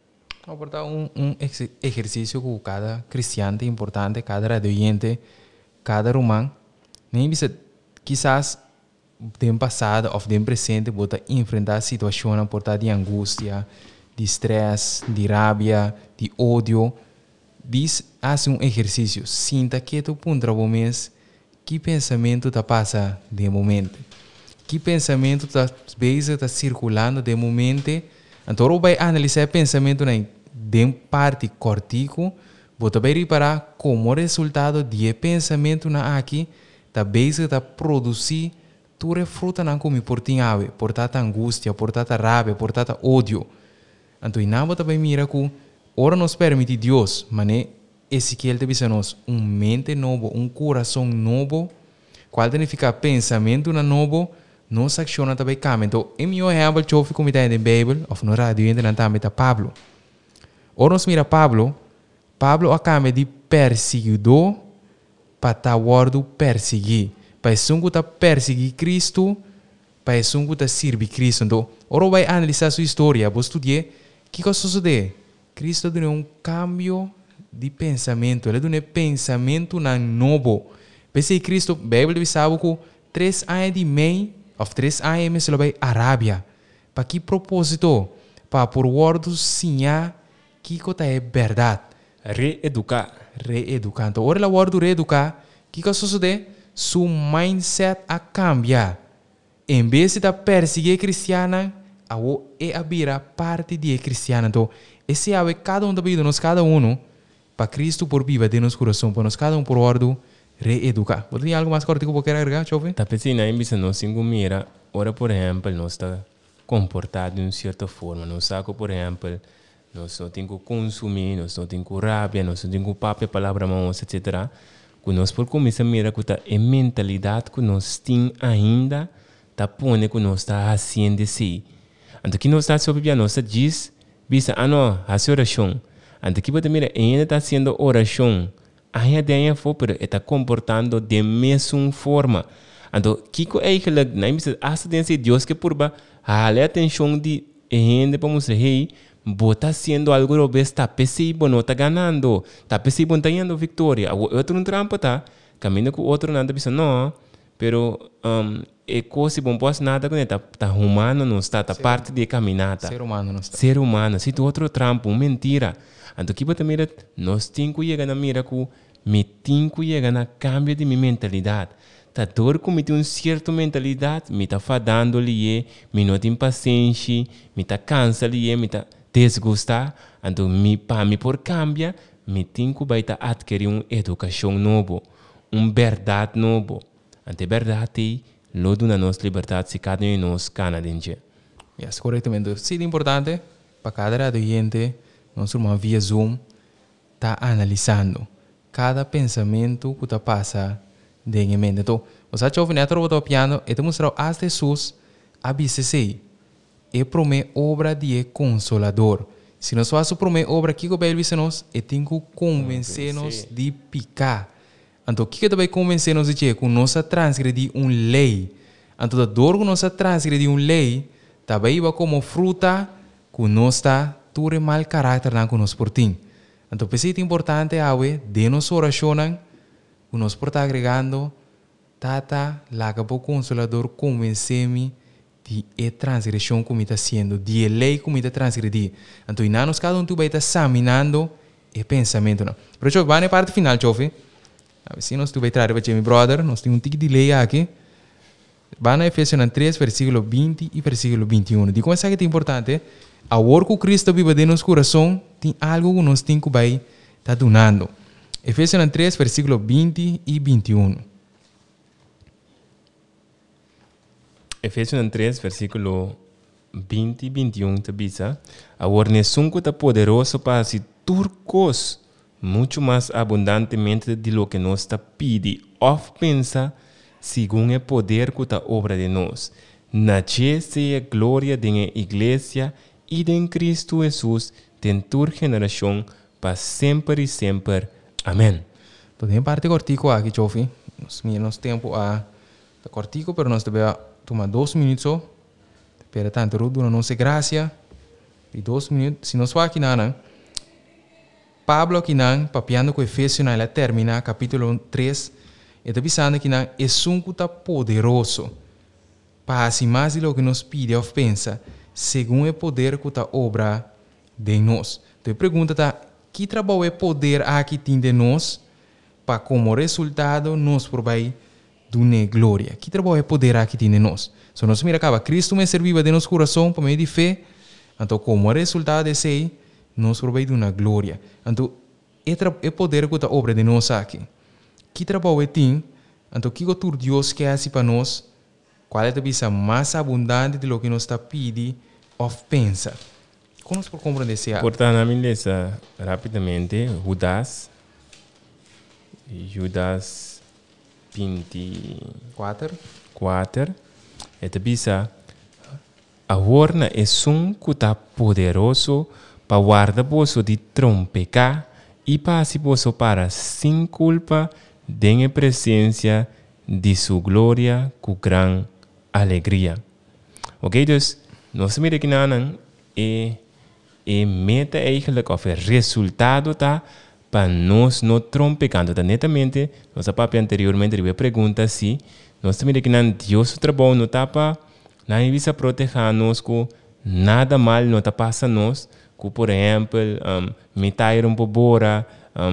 Vamos aportar un ejercicio que cada cristiano é importante, cada radioyente, cada romano. Nem bisa quizás tempo passado ou tempo presente bota enfrentar situações portar de angústia, de estresse, de rabia, de ódio. Diz hace um exercício, sinta que tu punta o mês, que pensamento tá passa de momento, que pensamento tá vezes tá circulando de momento. Então vai analisar pensamento na de parte cortico, bota vai reparar como resultado de pensamento na aqui tá vezes tá produzir tu refruta não como por tinhawe, por tanta angústia, por tanta rabia, por tanta ódio. Então inaba também mira que ora nos permite Deus, mas esse que ele te visa nos mente novo, coração novo, qual significa pensamento na novo, nos acciona também cambia. Então, em meu exemplo, eu fico mitad na Bíblia, ou no rádio ainda não também Pablo. Ora nos mira Pablo a cambia de perseguidor para tá word perseguir. Para sungu ta perseguir Cristo, para sungu ta servir Cristo. Então, ora vai analisar sua história, vou estudar que coisa sucede. Cristo deu um cambio de pensamento, ele deu um pensamento novo. Pensei Cristo, a Bíblia diz que 3 anos e meio, ou 3 anos, ele vai à Arábia. Para que propósito? Para por wordos sinhar que coisa é verdade. Reeducar. Então, ora o word reeducar, que coisa sucede? Seu mindset a cambiar. Em vez de perseguir cristiana, é abrir parte de cristiana. Então, esse é cada um da vida, nós cada um, para Cristo por viva de nosso coração, para nós cada um por ordem reeducar. Você tem algo mais corto que você quer agregar, jovem? Tá pensando em bisa nós mira, ora por exemplo, nós está comportado de uma certa forma, nós sabe por exemplo, nós não temos que consumir, nós não temos que rabia, nós não temos que papel, palavra, mãos, etc. Quando nós por começar a mirar que a mentalidade que nós temos ainda, tá pondo que nós está fazendo assim. Então, que nós está sobre nós diz, bisa, não, faz oração. Então, que você mira, ainda está fazendo oração. Ainda é for, pero está comportando de mesma forma. Então, que é eigenlijk, não bisa, acidência Deus que por ba, a atenção de ainda para mostrar, hey, bota haciendo algo lo ves, está pesivo, no está ganando, está pesivo, está ganando victoria. Otro un trampa está, camina con otro nada, dice, no, pero cosa bom pode nada com está humano não está, está parte de caminhada. Ser humano não está. Ser humano, se tu outro trampo, mentira. Então que você mira, nós temos que chegar na mira que me tenho que chegar na cambio de minha mentalidade. Tá dor com me certa mentalidade, me tá fadando ali, me não tem paciência, me tá cansa ali, me tá desgostar, então me por cambia, me tenho que baita adquirir uma educação nova, uma verdade nova. Ante verdade, lodo na nossa liberdade se cada um de nós canadense. Yes, corretamente. Sim, é importante para cada radioyente, nós uma via Zoom, tá analisando cada pensamento que tá passa dentro da mente. Então, você já ouviu o piano, e te mostrou as Jesus a BCC. É para uma obra de consolador. Se nós fazemos para uma obra que o Bíblia diz nós, é tem que convencer-nos de picar. Então, o que vai convencer-nos de que nós transgredir uma lei? Então, a dor que nós transgredir uma lei, também vai como fruta que nós está todo mal caráter que nós portamos. Então, é importante de nossa oração, que nós por estar agregando, tata, laga para o consolador convencer-me de transgressão como está sendo, de lei como está transgredir. Então, nós cada um vai estar examinando o pensamento. Pero, chove, vai na parte final, chove. Se nós vai trazer para meu brother, nós temos um tique de lei aqui. Vai na Efésios 3, versículo 20 e versículo 21. De como é que é importante, a hora que Cristo vive dentro do nosso coração, tem algo que nós temos que estar donando. Efésios 3, versículo 20 e 21. Efésios 3, versículo 20 e 21 te diz, a orneção que está poderoso para se turcos muito mais abundantemente de lo que nos está pide ou pensa, segundo o poder que está obra de nós. Na seja glória da igreja e de Cristo Jesus, de toda geração, para sempre e sempre. Amém. Então, tem parte cortico aqui, Chofi. Nós tempo a cortico, pero nós devemos tomar 2 minutos. Espera tanto, rudo, não se graça. E 2 minutos, se nós for aqui, não, Pablo aqui não, papiando com Efésios, ela termina capítulo 3, e está pensando que não é um que está poderoso para assim mais do que nos pede ou pensa, segundo o poder que está obra de nós. Então a pergunta está, que trabalho é poder aqui tem de nós para como resultado nos provar de glória? Que trabalho é poder aqui tem de nós? Se nós mira acaba, Cristo me serviu de nosso coração para meio de fé, então como resultado desse aí, nos provar de uma glória. Então é poder que está obra de nós aqui. Que trabalho é tem? Então que o Deus quer assim para nós? Qual é a visa mais abundante de lo que nos está pedindo ou pensa? Como nós podemos compreender isso? Portanto, a minha rapidamente, Judas 24. Esta visa, a horna é que está poderoso para guardar bolso de trompecar e para se bolso para sem culpa de presença de sua glória com grande alegria. Ok, então, nós miramos aqui na meta eigenlijk of resultado tá para nós não trompecando. Tá netamente, nossa papai anteriormente eu pergunta se nós também aqui não Deus trabalho não tá para não visa proteger nós com nada mal não tá passa nós com por exemplo meter pouco bora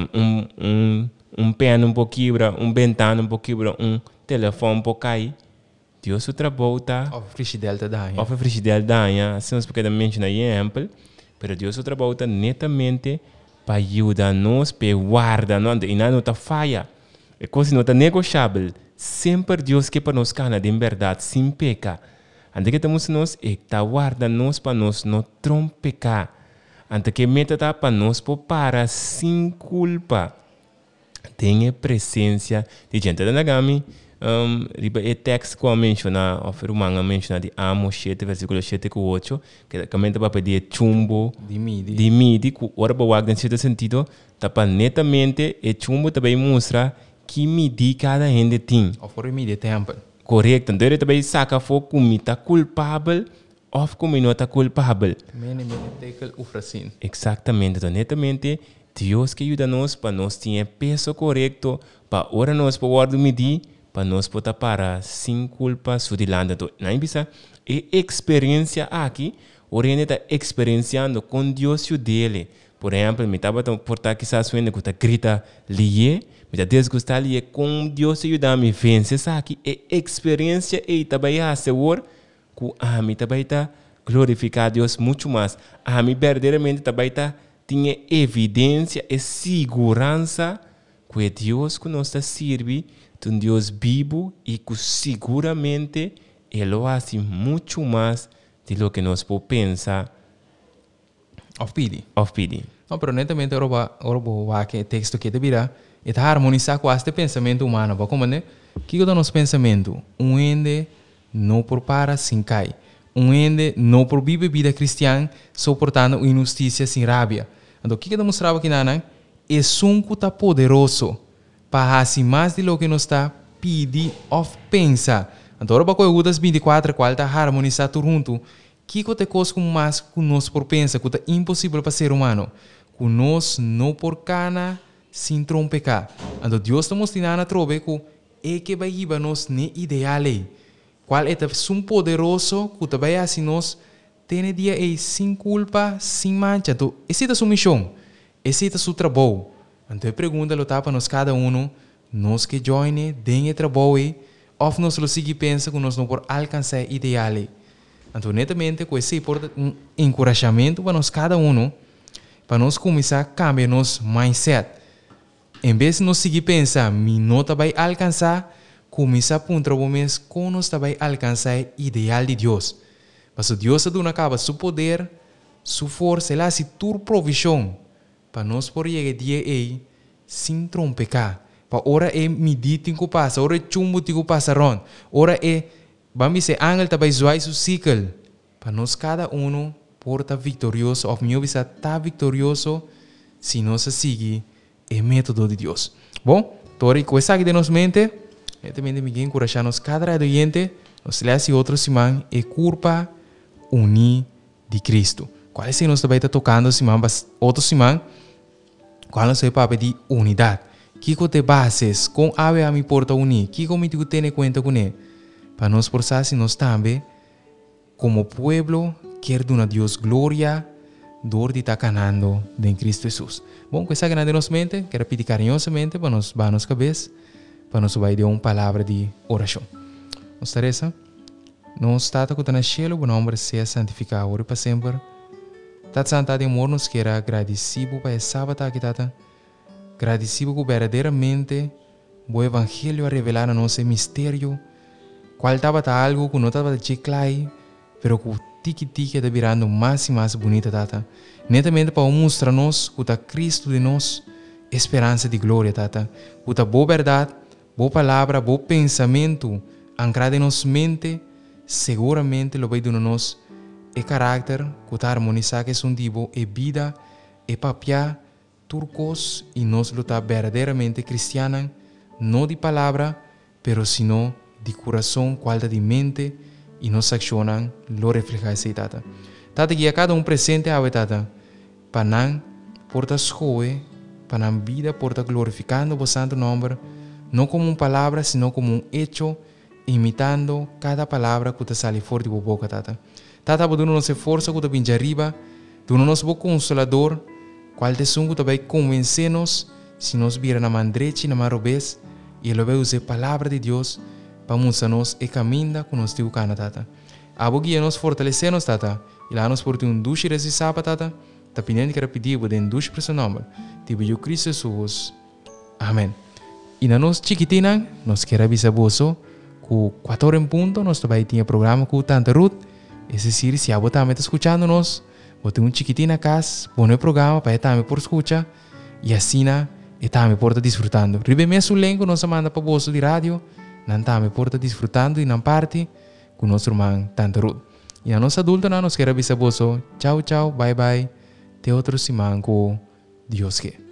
pano pouco quebra ventana pouco quebra telefone pouco cair. Deus o trabalho tá of frigidaire daia. Of frigidaire daia, assim nós porque mencionar exemplo, pero Deus o trabalho tá netamente para ajudar nós para guardar nós e não tá falha. É coisa não tá negociável. Sempre Deus que para nós cana de verdade sem pecar. Ante que temos nós e tá guarda nós para nós não trompecar. Ante que meta tá para nós para sem culpa. Tenha presença de gente da nagami. O texto que eu menciono, o Romano menciona de Amos 7, versículo 7 e 8, que comenta para pedir chumbo de midi, que ora para o em certo sentido, para netamente, e chumbo também mostra que midi cada gente tem. Ou for midi tempo. Correto, então ele também saca for como está culpável, ou como não está culpável. Exatamente, então netamente, Deus que ajuda nós para nós ter peso correto, para ora nós para guardar midi, para nós poder para sem culpa sudilanda. Não bisa e experiência aqui, o reino está experienciando com Deus dele. Por exemplo, me estava portar que sa suene que está grita lie, me está desgostar lie com Deus ajuda me vencer aqui e experiência e também assegura que a mim também está glorificar Deus muito mais. A mim verdadeiramente também está tinha evidência e segurança que Deus que nos está serve um Deus vivo e que seguramente Ele faz muito mais de lo que nós podemos pensar of pidi. Não, pero netamente ora que texto que deverá é harmonizar com este pensamento humano, para como né? Que é o nosso pensamento? Ende não por para sem cai. Ende não por viver vida cristã suportando injustiça sem rabia. Então, o que demonstrava aqui na é que está poderoso para assim mais de lo que nos está pedindo ou pensa. Então, agora para Judas 24, qual está harmonizado tudo junto, que te coisa mais que nós por pensa, que é impossível para ser humano, que nós não por cana sem trompecar. Então, Deus está mostrando a trove que é que vai ir nós nem ideal. Qual é tão poderoso que também assim nós tem dia sem culpa, sem mancha. Então, essa é a sua missão, esse é o seu trabalho. Então, a pergunta é para nós cada nós que joine, dengue trabalho, ou nós lo sigue pensa que nós não por alcançar ideal. Então, netamente, com esse um encorajamento para nós cada para nós começar a cambiar nosso mindset. Em vez de nós seguir pensar, me não vai alcançar, começar a apontar o mês como nós vai alcançar ideal de Deus. Mas Deus dá na caba seu poder, sua força, lá se tua provisão, para nós por chegar dia aí, sem trompecar. Para ora é medir que passa, ora é chumbo que passa ron, ora é, vamos dizer, angel também zoar seu ciclo. Para nós cada porta vitorioso, ou melhor, está vitorioso, se nós seguir o método de Deus. Bom, tori, com essa aqui de nossa mente, eu também me encorajar nos cada doente, nós lemos outro semana, é culpa unir de Cristo. Qual é que nós também está tocando semana, outro semana? qual é o papel de unidade. Que te bases com a me porta unir, que como te tem conta com ele, para nós forçar se nós também como pueblo quer dar a Deus glória, dor de estar canando em Cristo Jesus. Bom, com essa grande nossa mente, quero pedir carinhosamente para nós baixar nossa cabeça, para nós vai dar uma palavra de oração. Nós Teresa, nós tata que está no cielo, o nome seja santificado agora para sempre. Tata Santa de amor, nós quero agradecido para esse sábado aqui, tata. Agradecido que verdadeiramente o Evangelho a revelar a nosso mistério, qual estava algo que não estava claro, pero que tiki-tiki está virando mais e mais bonita, tata. Netamente para mostrar-nos que está Cristo de nós, esperança de glória, tata. Que está boa verdade, boa palavra, bom pensamento, ancrado em nossa mente, seguramente lo vai dar-nos e caráter que está harmonizado que é um tipo, e vida, e papia, turcos e nós lutar verdadeiramente cristiana, não de palavra, pero sino de coração, qualidade de mente e nos accionam, lo refleja essa tata. Tata que a cada presente a tata, para não porta escoe, para não vida porta glorificando o santo nome, não como uma palavra, sino como hecho, imitando cada palavra que te sale fora de boca, tata. Tata, por nossa força que te vem de arriba, do nosso bom consolador, qual te sungo também convencer-nos se nós vira na mão direita e na mão revés e ele vai usar a palavra de Deus para mostrar-nos e caminho que nós temos cana, tata. Abo guia-nos, fortalecer-nos, tata, e lá nos porta duche desse sábado, tata, tá pedindo que era pedir por dentro duche para seu nome, tipo eu Cristo Jesus. Amém. E na nossa chiquitina, nós queremos avisar você que 4 em ponto, nós também temos programa com Tanta Ruth, esse seria se você também está escutando nós, você tem chiquitinho na casa, põe o programa para estar por escutar e assim estar por estar desfrutando. Ribe mesmo o lengo, nós manda para o bolso de rádio, não está por estar desfrutando e não parte com nosso irmão Tanta Ruth. E a nossa adulta, nós queremos avisar você, tchau, tchau, bye, bye, até outro semana com Deus que.